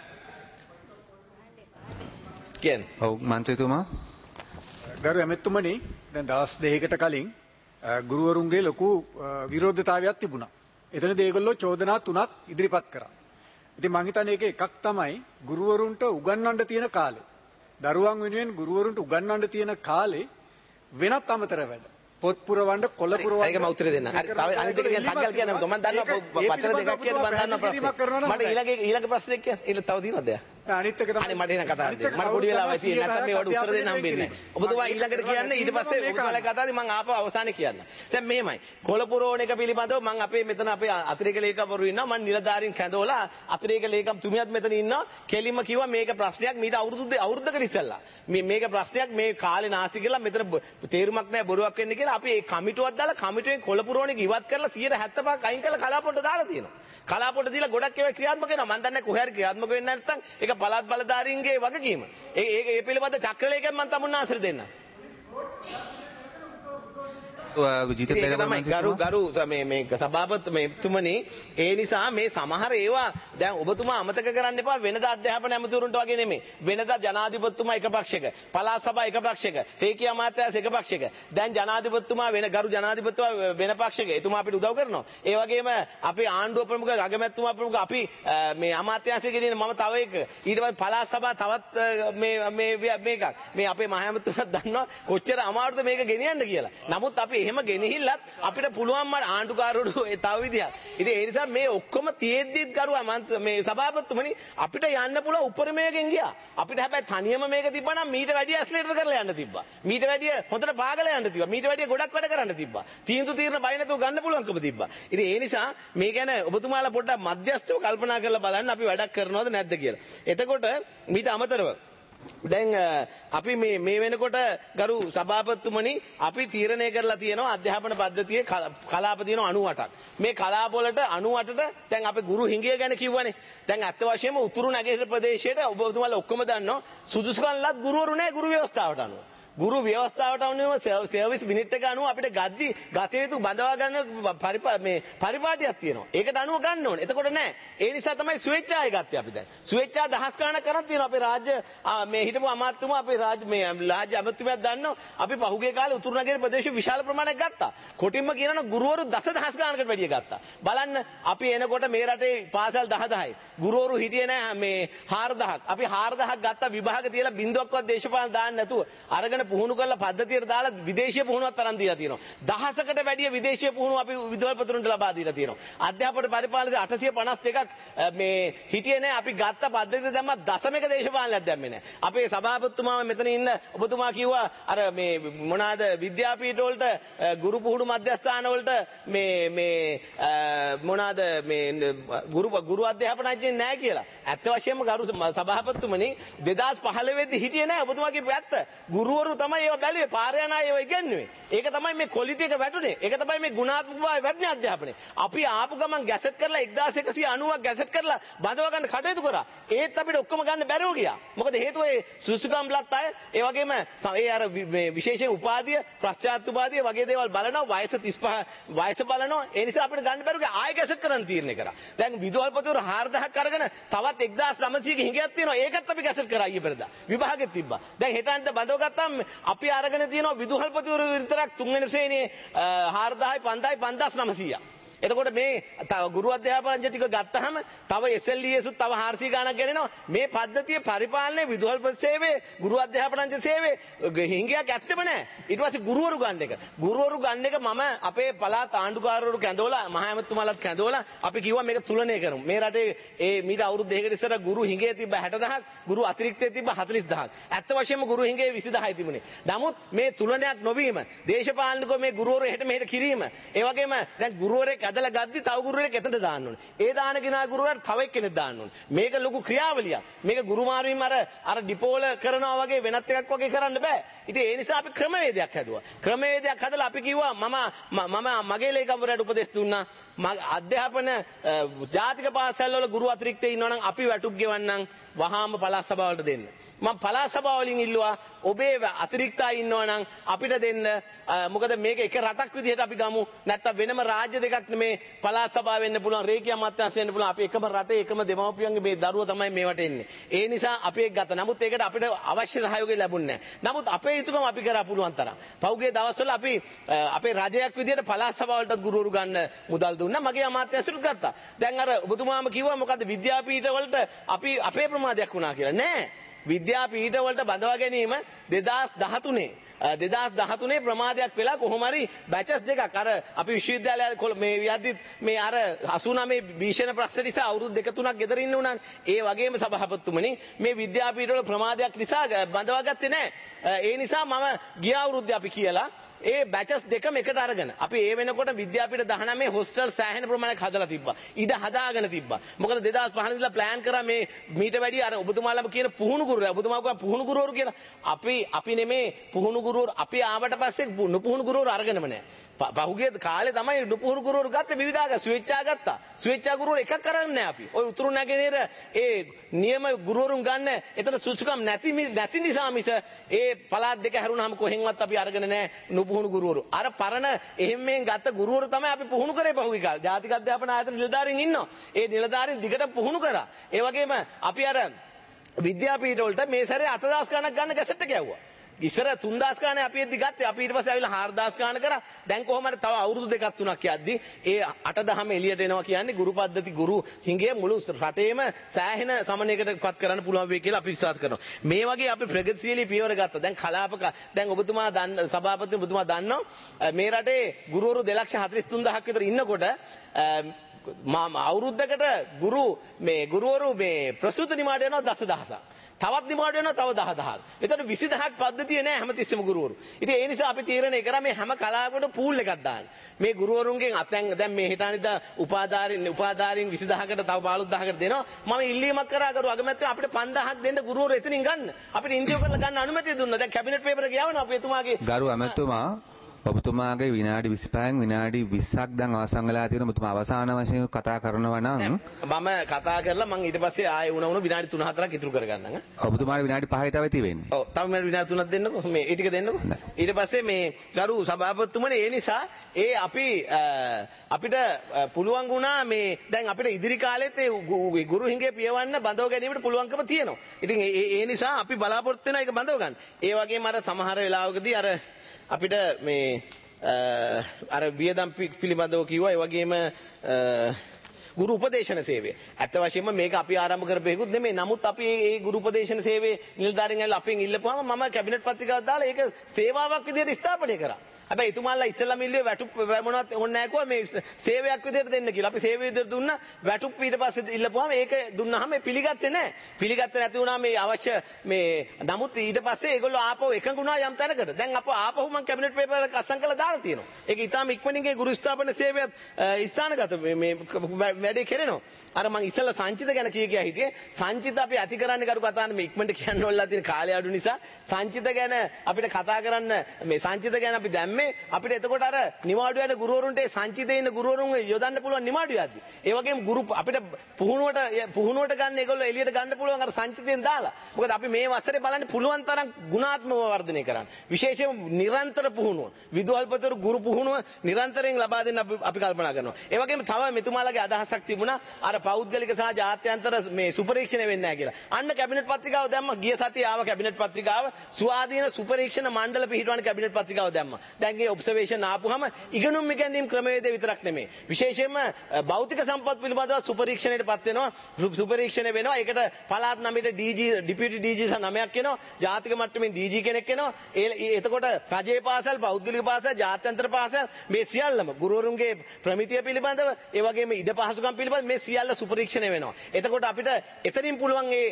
කියන්නේ. ඔව් මන්ත්‍රීතුමා. ගරු ඇමතුමනි දැන් දවස් දෙකකට කලින් ගුරුවරුන්ගේ ලොකු විරෝධතාවයක් තිබුණා. එතනදී ඒගොල්ලෝ චෝදනා තුනක් ඉදිරිපත් කරා. ඉතින් මං හිතන්නේ ඒක එකක් තමයි ගුරුවරුන්ට උගන්වන්න තියෙන කාලේ. දරුවන් වෙනුවෙන් ගුරුවරුන්ට උගන්වන්න තියෙන කාලේ වෙනත් අමතර වැඩ. පොත් පුරවන්න කොළ පුරවන්න ඒක මම උත්තර දෙන්න. හරි තව අනිත් එක කියන්නේ ටග්ගල් කියන්නේ මම දන්නවා වචන දෙකක් කියද මම දන්නවා ප්‍රශ්නේ. මට ඊළඟ ප්‍රශ්නේ කියන්න. ඒක තව තියෙනවද? අනිත් එක තමයි. අනේ මට එන කතාවක් දෙන්න. මට පොඩි වෙලාවක් තියෙන නැත්නම් මේවට උත්තර දෙන්න හම්බෙන්නේ නැහැ. ඔබතුමා ඊළඟට කියන්නේ ඊට පස්සේ ඔබතුමාලා කතාවදී මම ආපහු අවසානයේ කියන්න. දැන් මෙහෙමයි. කොළ පුරවන එක පිළිබඳව මම අපේ මෙතන අපේ අතිරේක ලේකම්වරු ඉන්නවා. මම නිලධාරීන් කැඳවලා අතිරේක ලේකම් තුමියත් මෙතන ඉන්නවා. කෙලින්ම කිව්වා මේක ප්‍රශ්නයක් මීට අවුරුද්දකට ඉස්සෙල්ලා. මේක ප්‍රශ්නයක් මේ කාලේ නාස්ති කියලා මෙතන තේරුමක් නැහැ බොරුවක් වෙන්නේ කියලා අපි ඒ කමිටුවක් දාලා කමිටුවෙන් කොළ පුරවන එක ඉවත් කරලා 175ක් අයින් කරලා කලාපොට දාලා තියෙනවා. කලාපොට දීලා ගොඩක් ඒවා ක්‍රියාත්මක වෙනවා. මම දන්නේ කොහේ හරි ක්‍රියාත්මක වෙන්නේ නැත්නම් ඒක පළාත් බලධාරීන්ගේ වගකීම. ඒ පිළිබඳ චක්‍රලේඛයෙන් මම තමුන්නා ආශ්‍රය දෙන්න. ගරු මේ සභාපති මෙතුමනි ඒ නිසා මේ සමහර ඒවා දැන් ඔබතුමා අමතක කරන්න එපා වෙනදා අධ්‍යාපන ඇමතිවරුන්ට වගේ නෙමෙයි වෙනදා ජනාධිපතිතුමා එක පක්ෂයක පළාත් සභා එක පක්ෂයක රේකී අමාත්‍යාංශ එක පක්ෂයක දැන් ජනාධිපතිතුමා ගරු ජනාධිපතිතුමා වෙන පක්ෂයක එතුමා අපිට උදව් කරනවා ඒ වගේම අපේ ආණ්ඩුව ප්‍රමුඛ අගමැතිතුමා ප්‍රමුඛ අපි මේ අමාත්‍යාංශයේ ගෙනින මම තව එක ඊට පස්සේ පළාත් සභා තවත් මේකක් මේ අපේ මහ ඇමතිතුමා දන්නවා කොච්චර අමාරුද මේක ගෙනියන්න කියලා නමුත් අපි එහෙම ගෙනහිල්ලත් අපිට පුළුවන් මට ආණ්ඩුකාරවරු තව විදියක්. ඉතින් ඒ නිසා මේ ඔක්කොම තියෙද්දිත් කරුවා මේ සභාපතිතුමනි අපිට යන්න පුළුවන් උපරිමයෙන් ගියා. අපිට හැබැයි තනියම මේක තිබ්බනම් මීට වැඩිය ඇස්ලේටර් කරලා යන්න තිබ්බා. මීට වැඩිය හොඳට පාගලා යන්න තිබ්බා. මීට වැඩිය ගොඩක් වැඩ කරන්න තිබ්බා. තීන්දුව බය නැතුව ගන්න පුළුවන්කම තිබ්බා. ඉතින් ඒ නිසා මේ ගැන ඔබතුමාලා පොඩ්ඩක් මධ්‍යස්ථව කල්පනා කරලා බලන්න අපි වැඩක් කරනවද නැද්ද කියලා. එතකොට මීට අමතරව දැන් අපි මේ වෙනකොට ගරු සභාපතිතුමනි අපි තීරණය කරලා තියෙනවා අධ්‍යාපන පද්ධතියේ කලාප තියෙනවා 98ක්. මේ කලාප වලට 98ට දැන් අපි ගුරු හිඟිය ගැන කිව්වනේ. දැන් අත්ත වශයෙන්ම උතුරු නැගෙනහිර ප්‍රදේශයට ඔබතුමාලා ඔක්කොම දන්නවා සුදුසුකම්ලත් ගුරුවරු නැහැ ගුරු ව්‍යවස්ථාවට අනුව. ගුරු ව්‍යවස්ථාවට අනුව සර්විස් මිනිට් එක අනුව අපිට ගත යුතු බඳවා ගන්න පරිපාටියක් තියෙනවා. ඒකට අනුව ගන්න ඕනේ. එතකොට නෑ. ඒ නිසා තමයි ස්වේච්ඡාය ගත්තේ අපි දැන්. ස්වේච්ඡා දහස් ගණනක් කරන් තියෙනවා. අපේ රාජ්‍ය මේ හිටපු අමාත්‍යතුමා අපේ රාජ්‍ය අමාත්‍යතුමා දන්නවා අපි පහුගිය කාලේ උතුරු නගර ප්‍රදේශ විශාල ප්‍රමාණයක් ගත්තා. කොටින්ම කියනවා ගුරුවරු දසදහස් ගණනකට වැඩිය ගත්තා. බලන්න අපි එනකොට මේ රටේ පාසල් 10,000යි. ගුරුවරු හිටියේ නෑ මේ 4,000ක්. අපි 4,000ක් ගත්තා විභාග තියලා බින්දුවක්වත් දේශපාලන දාන්න නැතුව. අරගෙන පුහුණු කරලා පද්ධතියට දාලා විදේශීය පුහුණුවක් තරම් දීලා තියෙනවා. දහසකට වැඩිය විදේශීය පුහුණුව අපි විදුහල්පතිතුමන්ට ලබා දීලා තියෙනවා. අධ්‍යාපන පරිපාලනයේ 852ක් මේ හිටියේ නෑ අපි ගත්ත පද්ධතිය දැම්ම දශමික දේශපාලනයක් දැම්මේ නෑ. අපේ සභාපතිතුමා මෙතන ඉන්න ඔබතුමා කිව්වා අර මේ මොනවාද විද්‍යාපීඨ වලට ගුරු පුහුණු මධ්‍යස්ථාන වලට මේ මොනවාද මේ ගුරු අධ්‍යාපනඥයෙක් නෑ කියලා. ඇත්ත වශයෙන්ම ගරු සභාපතිතුමනි 2015 දී හිටියේ නෑ ඔබතුමා කියපු ඇත්ත. ගුරුවරු තමයි ඒව බැලුවේ පාරේ යන අය ඒව ඉගෙනුවේ. ඒක තමයි මේ ක්වොලිටි එක වැටුනේ. ඒක තමයි මේ ගුණාත්මක භාවය වැටුනේ අධ්‍යාපනයේ. අපි ආපු ගමන් ගැසට් කරලා 1190ක් ගැසට් කරලා බඳව ගන්න කටයුතු කරා. ඒත් අපිට ඔක්කොම ගන්න බැරුව ගියා. මොකද හේතුව ඒ සුසුකම්ලත් අය ඒ වගේම ඒ අර විශේෂයෙන් උපාධිය ප්‍රශ්චාත් උපාධිය වගේ දේවල් බලනවා වයස 35 වයස බලනවා. ඒ නිසා අපිට ගන්න බැරුව ගියා. ආයෙ ගැසට් කරන්න තීරණය කරා. දැන් විදුහල්පතිවරු 4,000ක් අරගෙන තවත් 1900ක හිඟයක් තියෙනවා. ඒකත් අපි ගැසට් කරා ඊයේ පෙරදා. විභාගෙත් තිබ්බා. දැන් හෙටන්ට බඳව ගත්තාම අපි අරගෙන තියෙනවා විදුහල්පතිවරු විතරක් තුන්වෙනි ශ්‍රේණියේ 4,000යි 5,000යි 5,900ක්. එතකොට මේ ගුරු අධ්‍යාපනඥ ටික ගත්තාම තව SLES උත් තව 400 ගණක් ගෙනෙනවා. මේ පද්ධතිය පරිපාලනයේ විදුහල්පති සේවයේ ගුරු අධ්‍යාපනඥ සේවයේ හිඟයක් ඇත්තෙම නැහැ. ඊට පස්සේ ගුරුවරු ගන්න එක. ගුරුවරු ගන්න එක මම අපේ පළාත් ආණ්ඩුකාරවරු කැඳවලා මහා ඇමතුමාලත් කැඳවලා අපි කිව්වා මේක තුලනය කරමු. මේ රටේ මීට අවුරුදු දෙකකට ඉස්සර ගුරු හිඟේ තිබ්බ 60,000ක් ගුරු අතිරික්තයේ තිබ්බ 40,000ක්. ඇත්ත වශයෙන්ම ගුරු හිඟේ 20,000යි තිබුණේ. නමුත් මේ තුලනයක් නොවීම දේශපාලනිකව මේ ගුරුවරු එහෙට මෙහෙට කිරීම ඒ වගේම දැන් ගුරුවරයෙක් ඇදලා ගද්දි තව ගුරුවරයෙක් එතනට දාන්න ඕනේ. ඒ දාන කෙනා ගුරුවරයාට තව එක්කෙනෙක් දාන්න ඕනේ. මේක ලොකු ක්‍රියාවලියක්. මේක ගුරු මාරුවීම අර ඩිපෝල කරනවා වගේ වෙනත් එකක් වගේ කරන්න බෑ. ඉතින් ඒ නිසා අපි ක්‍රමවේදයක් හැදුවා. ක්‍රමවේදයක් හදලා අපි කිව්වා මම මගේ ලේකම්වරයාට උපදෙස් දුන්නා. අධ්‍යාපන ජාතික පාසල් වල ගුරු අතිරික්තේ ඉන්නවා නම් අපි වැටුප් ගෙවන්නම් වහාම පළාත් සභාවලට දෙන්න. මම පළාත් සභාව වලින් ඉල්ලුවා ඔබේ අතිරික්ත අය ඉන්නවා නම් අපිට දෙන්න. මොකද මේක එක රටක් විදිහට අපි ගමු. නැත්තම් වෙනම රාජ්‍ය දෙකක් නෙමේ පළාත් සභාව වෙන්න පුළුවන් රේකිය අමාත්‍යාංශ වෙන්න පුළුවන්. අපි එකම රටේ එකම දෙමව්පියන්ගේ මේ දරුවා තමයි මේවට එන්නේ. ඒ නිසා අපි ඒක ගත්තා. නමුත් ඒකට අපිට අවශ්‍ය සහයෝගය ලැබුණේ නැහැ. නමුත් අපේ යුතුයකම අපි කරා පුළුවන් තරම්. පහුගිය දවස්වල අපි අපේ රජයක් විදිහට පළාත් සභාවලටත් ගුරුවරු ගන්න මුදල් දුන්නා. මගේ අමාත්‍යාංශයට ගත්තා. දැන් අර ඔබතුමාම කිව්වා මොකද්ද විද්‍යාපීඨ වලට අපි අපේ ප්‍රමාදයක් වුණා කියලා. නෑ. විද්‍යාපීඨ වලට බඳවා ගැනීම 2013 ප්‍රමාදයක් වෙලා කොහොම හරි බැචස් දෙකක් අර අපි විශ්වවිද්‍යාලය මේ යද්දිත් මේ අර 89 භීෂණ ප්‍රශ්න නිසා අවුරුදු 2-3ක් ගෙදර ඉන්න උනානේ. ඒ වගේම සභාපතිතුමනි මේ විද්‍යාපීඨ වල ප්‍රමාදයක් නිසා බඳවා ගත්තේ නැහැ. ඒ නිසා මම ගිය අවුරුද්දේ අපි කියලා ඒ බැචස් දෙකම එකට අරගෙන අපි ඒ වෙනකොට විද්‍යාපීඨ 19 හොස්ටල් සෑහෙන ප්‍රමාණයක් හදලා තිබ්බා. ඉඩ හදාගෙන තිබ්බා. මොකද 2005 ඉඳලා ප්ලෑන් කරා මේ මීට වැඩි අර ඔබතුමාලම කියන පුහුණු ගුරුවරු. ඔබතුමා කියවා පුහුණු ගුරුවරු කියලා. අපි නෙමේ පුහුණු ගුරුවරු. අපි ආවට පස්සේ නුපුහුණු ගුරුවරු අරගෙනම නැහැ. පහුගිය කාලේ තමයි නුපුහුණු ගුරුවරු ගත්තේ විවිධාග ස්වේච්ඡා ගත්තා. ස්වේච්ඡා ගුරුවරු එකක් කරන්නේ නැහැ අපි. ඔය උතුරු නැගෙනහිර ඒ නියම ගුරුවරුන් ගන්න එතන සුසුකම් නැති නිසා මිස ඒ පළාත් දෙක හැරුණාම කොහෙන්වත් අපි අරගෙන නැහැ නුපුහුණු ගුරුවරු. අර පරණ එහෙම මෙන් ගත්ත ගුරුවරු තමයි අපි පුහුණු කරේ පහුගිය කාලේ. ජාතික අධ්‍යාපන ආයතන නිලධාරීන් ඉන්නවා. ඒ නිලධාරීන් දිගට පුහුණු කරා. ඒ වගේම අපි අර විද්‍යාපීඨ වලට මේ සැරේ 8,000 ගණක් ගන්න ගැසට් එක යවුවා. ඉස්සර 3000 ගානේ අපි එද්දි ගත්තේ. අපි ඊට පස්සේ ආවිලා 4000 ගාන කරා. දැන් කොහොම හරි තව අවුරුදු දෙකක් තුනක් යද්දි ඒ 8-10 එළියට එනවා කියන්නේ ගුරු පද්ධති ගුරු හිඟේ මුළු රටේම සෑහෙන සමනයකටපත් කරන්න පුළුවන් වෙයි කියලා අපි විශ්වාස කරනවා. මේ වගේ අපි ප්‍රගතිශීලී පියවර ගත්තා. දැන් කලාපක දැන් ඔබතුමා සභාපති ඔබතුමා දන්නවා මේ රටේ ගුරුවරු 2,43,000ක් විතර ඉන්නකොට අවුරුද්දකට ගුරුවරු ප්‍රසූත නිමාඩ වෙනවා 10,000ක්. තවත් නිමාඩ වෙනවා තව 10,000ක්. එතකොට 20,000ක් පද්ධතිය නෑ හැමතිස්සෙම ගුරුවරු. ඉතින් ඒ නිසා අපි තීරණය කරා මේ හැම කලාවකටම පූල් එකක් දාන්න. මේ ගුරුවරුන්ගෙන් දැන් මේ හිටානිද උපාධාරීන් 20,000කට තව 15,000කට දෙනවා. මම ඉල්ලීමක් කරා කරු අගමැතිතුමා අපිට 5,000ක් දෙන්න ගුරුවරු එතනින් ගන්න. අපිට ඉන්දියාව කරලා ගන්න අනුමැතිය දුන්නා. දැන් කැබිනට් පේපර් එක යවනවා අපි එතුමාගේ. ගරු අමාත්‍යතුමා ඔබතුමාගේ විනාඩි 25න් විනාඩි 20ක් දැන් අවසන් වෙලා තියෙනවා. ඔබතුමා අවසාන වශයෙන් කතා කරනවා නම් මම කතා කරලා මම ඊට පස්සේ ආයෙ වුණ විනාඩි 3-4ක් ඉතුරු කරගන්නම්. ඔබතුමාට විනාඩි 5යි තව තියෙන්නේ. ඔව් තව විනාඩි 3ක් දෙන්නකෝ. මේ ඒ ටික දෙන්නකෝ. ඊට පස්සේ මේ ගරු සභාපතිතුමනි ඒ නිසා අපිට පුළුවන් වුණා මේ දැන් අපිට ඉදිරි කාලෙත් ඒ ගුරු හිඟේ පියවන්න බඳව ගැනීමට පුළුවන්කම තියෙනවා. ඉතින් ඒ නිසා අපි බලාපොරොත්තු වෙනවා ඒක බඳව ගන්න. ඒ වගේම අර සමහර වෙලාවකදී අර අපිට මේ අර වියදම් පිළිබඳව කිව්වා ඒ වගේම ගුරු උපදේශන සේවය. ඇත්ත වශයෙන්ම මේක අපි ආරම්භ කරපෙකුත් නෙමෙයි. නමුත් අපි මේ ගුරු උපදේශන සේවයේ නිලධාරීන් ඇවිල්ලා අපෙන් ඉල්ලපුවාම මම කැබිනට් පත්‍රිකාවක් දාලා ඒක සේවාවක් විදිහට ස්ථාපනය කරා. හැබැයි එතුමාලා ඉස්සෙල්ලාම ඉල්ලුවේ වැටුප් මොනවත් ඕනේ නැහැ කිව්වා මේ සේවයක් විදිහට දෙන්න කියලා. අපි සේවය විදිහට දුන්නා. වැටුප් ඊට පස්සේ ඉල්ලපුවාම ඒක දුන්නාම පිළිගත්තේ නැහැ. පිළිගත්තේ නැති වුණා මේ අවශ්‍ය නමුත් ඊට පස්සේ ඒගොල්ලෝ ආපහු එකඟුණා යම් තැනකට. දැන් ආපහු මම කැබිනට් පේපර් එක අස්සම් කරලා දාලා තියෙනවා. ඒක ඊටාම ඉක්මනින්ගේ ගුරු ස්ථාපන සේවයත් ස්ථානගත මේ වැඩේ කරනවා. අර මං ඉස්සෙල්ලා සංචිත ගැන කියා හිටියේ. සංචිත අපි ඇති කරන්නේ කරු කතාන මේ ඉක්මනට කියන්න ඕනලා තියෙන කාලය අඩු නිසා සංචිත ගැන අපිට කතා කරන්න මේ සංචිත ගැන අපි දැම්මේ අපිට එතකොට අර නිවාඩු යන ගුරුවරුන්ට සංචිතේ ඉන්න ගුරුවරුන් යොදන්න පුළුවන් නිවාඩු යද්දි. ඒ වගේම අපිට පුහුණුවට ගන්න ඒගොල්ලෝ එළියට ගන්න පුළුවන් අර සංචිතෙන් දාලා. මොකද අපි මේ වසරේ බලන්නේ පුළුවන් තරම් ගුණාත්මකව වර්ධනය කරන්න. විශේෂයෙන්ම නිරන්තර පුහුණුව. විදුහල්පතිවරු ගුරු පුහුණුව නිරන්තරයෙන් ලබා දෙන්න අපි කල්පනා කරනවා. ඒ වගේම තව මෙතුමාලගේ අදහසක් තිබුණා අර පෞද්ගලික සහ ජාත්‍යන්තර මේ සුපරීක්ෂණ වෙන්නේ නැහැ කියලා. අන්න කැබිනට් පත්‍රිකාව දැම්ම. ගිය සතියේ ආව කැබිනට් පත්‍රිකාව ස්වාධීන සුපරීක්ෂණ මණ්ඩල පිහිටවන කැබිනට් පත්‍රිකාව දැම්ම. දැන් මේ ඔබ්සර්වේෂන් ආපුවම ඉගෙනුම් ඉගෙනීම් ක්‍රමවේදය විතරක් නෙමෙයි. විශේෂයෙන්ම භෞතික සම්පත් පිළිබඳව සුපරීක්ෂණයටපත් වෙනවා. සුපරීක්ෂණ වෙනවා. ඒකට පළාත් 9ට ඩිපියුටි ඩීජී සහ 9ක් එනවා. ජාතික මට්ටමින් ඩීජී කෙනෙක් එනවා. එතකොට රජයේ පාසල්, පෞද්ගලික පාසල්, ජාත්‍යන්තර පාසල් මේ සියල්ලම ගුරුවරුන්ගේ ප්‍රමිතිය පිළිබඳව ඒ වගේම ඉඩ පහසුකම් පිළිබඳව මේ සියල්ල සුපරීක්ෂණය වෙනවා. එතකොට අපිට එතනින් පුළුවන් ඒ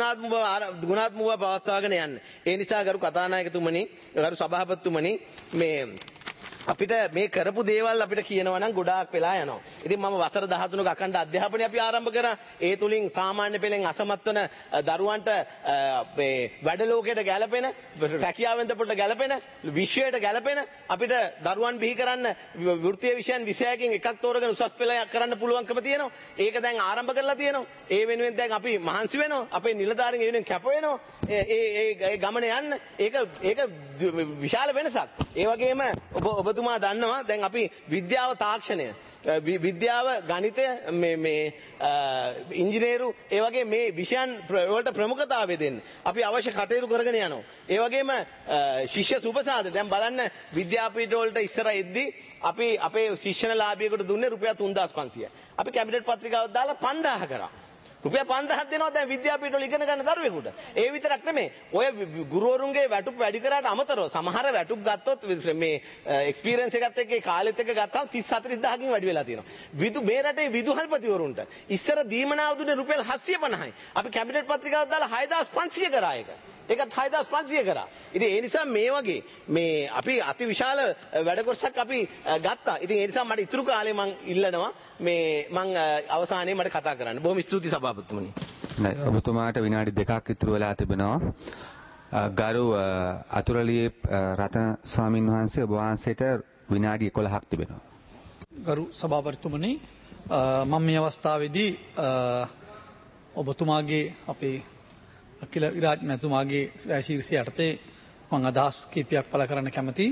ගුණාත්මකව පවත්වාගෙන යන්න. ඒ නිසා ගරු කතානායකතුමනි, ගරු සභාපතිතුමනි මේ අපිට මේ කරපු දේවල් අපිට කියනවා නම් ගොඩාක් වෙලා යනවා. ඉතින් මම වසර 13ක අඛණ්ඩ අධ්‍යාපනය අපි ආරම්භ කරා. ඒ තුලින් සාමාන්‍ය පෙළෙන් අසමත් වන දරුවන්ට මේ වැඩ ලෝකයට ගැලපෙන, රැකියාවෙන් දෙපොළට ගැලපෙන, විශ්වයට ගැලපෙන අපිට දරුවන් බිහි කරන්න වෘත්තීය විෂයන් 26කින් එකක් තෝරගෙන උසස් පෙළ කරන්න පුළුවන්කම තියෙනවා. ඒක දැන් ආරම්භ කරලා තියෙනවා. ඒ වෙනුවෙන් දැන් අපි මහන්සි වෙනවා. අපේ නිලධාරීන් ඒ වෙනුවෙන් කැප වෙනවා. ඒ ගමන යන්න. ඒක විශාල වෙනසක්. ඒ වගේම ඔබතුමා දන්නවා දැන් අපි විද්‍යාව තාක්ෂණය විද්‍යාව ගණිතය මේ ඉංජිනේරු ඒ වගේ මේ විෂයන් වලට ප්‍රමුඛතාවය දෙන්න අපි අවශ්‍ය කටයුතු කරගෙන යනවා. ඒ වගේම ශිෂ්‍ය සුපසාද දැන් බලන්න විද්‍යාපීඨ වලට ඉස්සර එද්දී අපි අපේ ශිෂ්‍යනලාභියෙකුට දුන්නේ රුපියල් 3500. අපි කැබිනට් පත්‍රිකාවක් දාලා 5000 කරා. රුපියල් 5000ක් දෙනවා දැන් විද්‍යාපීඨවල ඉගෙන ගන්න දරුවෙකුට. ඒ විතරක් නෙමෙයි. ඔය ගුරුවරුන්ගේ වැටුප් වැඩි කරාට අමතරව සමහර වැටුප් ගත්තොත් මේ එක්ස්පීරියන්ස් එකත් එක්ක ඒ කාලෙත් එක්ක ගත්තාම 30-40000කින් වැඩි වෙලා තියෙනවා. මේ රටේ විදුහල්පතිවරුන්ට ඉස්සර දීමනාව දුන්නේ රුපියල් 750යි. අපි කැබිනට් පත්‍රිකාවක් දාලා 6500 කරා ඒක. ඒකත් 6500 කරා. ඉතින් ඒ නිසා මේ වගේ මේ අපි අතිවිශාල වැඩ කොටසක් අපි ගත්තා. ඉතින් ඒ නිසා මට ඉතුරු කාලේ මම ඉල්ලනවා මේ මම අවසානයේ මට කතා කරන්න. බොහොම ස්තුතියි සභාපතිතුමනි. ඔබතුමාට විනාඩි 2ක් ඉතුරු වෙලා තිබෙනවා. ගරු අතුරලියේ රතන ස්වාමින් වහන්සේ ඔබ වහන්සේට විනාඩි 11ක් තිබෙනවා. ගරු සභාපතිතුමනි මම මේ අවස්ථාවේදී ඔබතුමාගේ අපේ අකිල විරාජ් මැතිතුමාගේ ශීර්ෂය යටතේ මම අදහස් කීපයක් පළ කරන්න කැමතියි.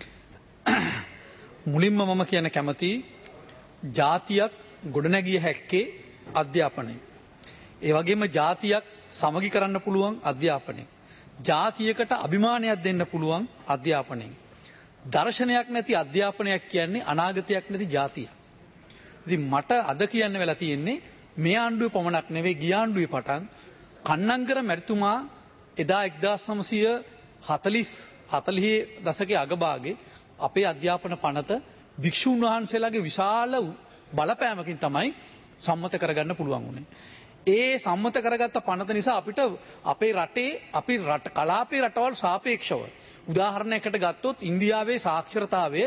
මුලින්ම මම කියන කැමතියි ජාතියක් ගොඩනැගිය හැක්කේ අධ්‍යාපනය. ඒ වගේම ජාතියක් සමගි කරන්න පුළුවන් අධ්‍යාපනය. ජාතියකට අභිමානයක් දෙන්න පුළුවන් අධ්‍යාපනයෙන්. දර්ශනයක් නැති අධ්‍යාපනයක් කියන්නේ අනාගතයක් නැති ජාතියක්. ඉතින් මට අද කියන්න වෙලා තියෙන්නේ මේ ආණ්ඩුවේ පමණක් නෙවෙයි ගිය ආණ්ඩුවේ පටන් කන්නංගර මැතිතුමා එදා 1940 දශකයේ අගභාගයේ අපේ අධ්‍යාපන පනත භික්ෂුන් වහන්සේලාගේ විශාල බලපෑමකින් තමයි සම්මත කරගන්න පුළුවන් වුණේ. ඒ සම්මත කරගත්ත පනත නිසා අපිට අපේ රටේ කලාපේ රටවල් සාපේක්ෂව උදාහරණයකට ගත්තොත් ඉන්දියාවේ සාක්ෂරතාවය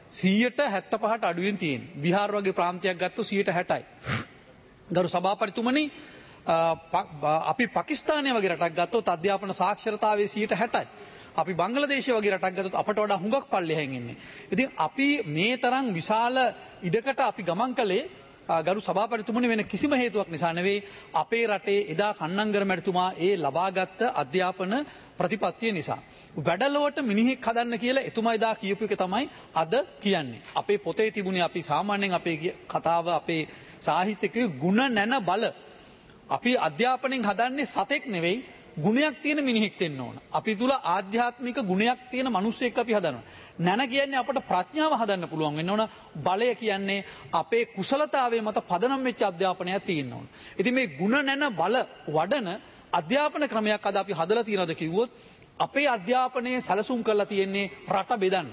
75ට අඩුවෙන් තියෙන. බිහාර වගේ ප්‍රාන්තයක් ගත්තොත් 60යි. ගරු සභාපතිතුමනි අපි පාකිස්තානය වගේ රටක් ගත්තොත් අධ්‍යාපන සාක්ෂරතාවයේ 60යි. අපි බංග්ලාදේශය වගේ රටක් ගත්තොත් අපට වඩා හුඟක් පල්ලෙහෙන් ඉන්නේ. ඉතින් අපි මේ තරම් විශාල ඉඩකට අපි ගමන් කළේ ගරු සභාපතිතුමනි වෙන කිසිම හේතුවක් නිසා නෙවෙයි අපේ රටේ එදා කන්නංගර මැතිතුමා ඒ ලබාගත් අධ්‍යාපන ප්‍රතිපත්තිය නිසා. වැඩලොවට මිනිහෙක් හදන්න කියලා එතුමා එදා කියපු එක තමයි අද කියන්නේ. අපේ පොතේ තිබුණේ අපි සාමාන්‍යයෙන් අපේ කතාව අපේ සාහිත්‍යකයේ ಗುಣ නැන බල. අපි අධ්‍යාපනයෙන් හදන්නේ සතෙක් නෙවෙයි ගුණයක් තියෙන මිනිහෙක් වෙන්න ඕන. අපි තුල ආධ්‍යාත්මික ගුණයක් තියෙන මිනිස්සෙක් අපි හදනවා. නැන කියන්නේ අපට ප්‍රඥාව හදන්න පුළුවන් වෙන්න ඕන. බලය කියන්නේ අපේ කුසලතාවයේ මත පදනම් වෙච්ච අධ්‍යාපනයක් තියෙන්න ඕන. ඉතින් මේ ගුණ නැන බල වඩන අධ්‍යාපන ක්‍රමයක් අද අපි හදලා තියෙනවද කිව්වොත් අපේ අධ්‍යාපනයේ සැලසුම් කරලා තියෙන්නේ රට බෙදන්න.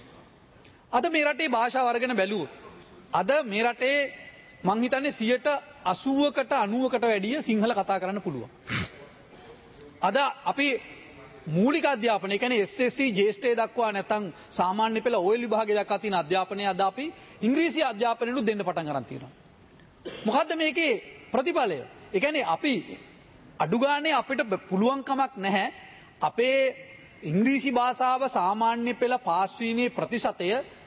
අද මේ රටේ භාෂාව අරගෙන බැලුවොත් අද මේ රටේ මං හිතන්නේ 80%කට 90%කට වැඩිය සිංහල කතා කරන්න පුළුවන්. අද අපි මූලික අධ්‍යාපනය කියන්නේ SSC JST දක්වා නැත්නම් සාමාන්‍ය පෙළ OL විභාගය දක්වා තියෙන අධ්‍යාපනය අද අපි ඉංග්‍රීසි අධ්‍යාපනයට දෙන්න පටන් ගන්න තියෙනවා. මොකද්ද මේකේ ප්‍රතිඵලය? ඒ කියන්නේ අපි අඩු ගානේ අපිට පුළුවන්කමක් නැහැ අපේ ඉංග්‍රීසි භාෂාව සාමාන්‍ය පෙළ පාස් වීමේ ප්‍රතිශතය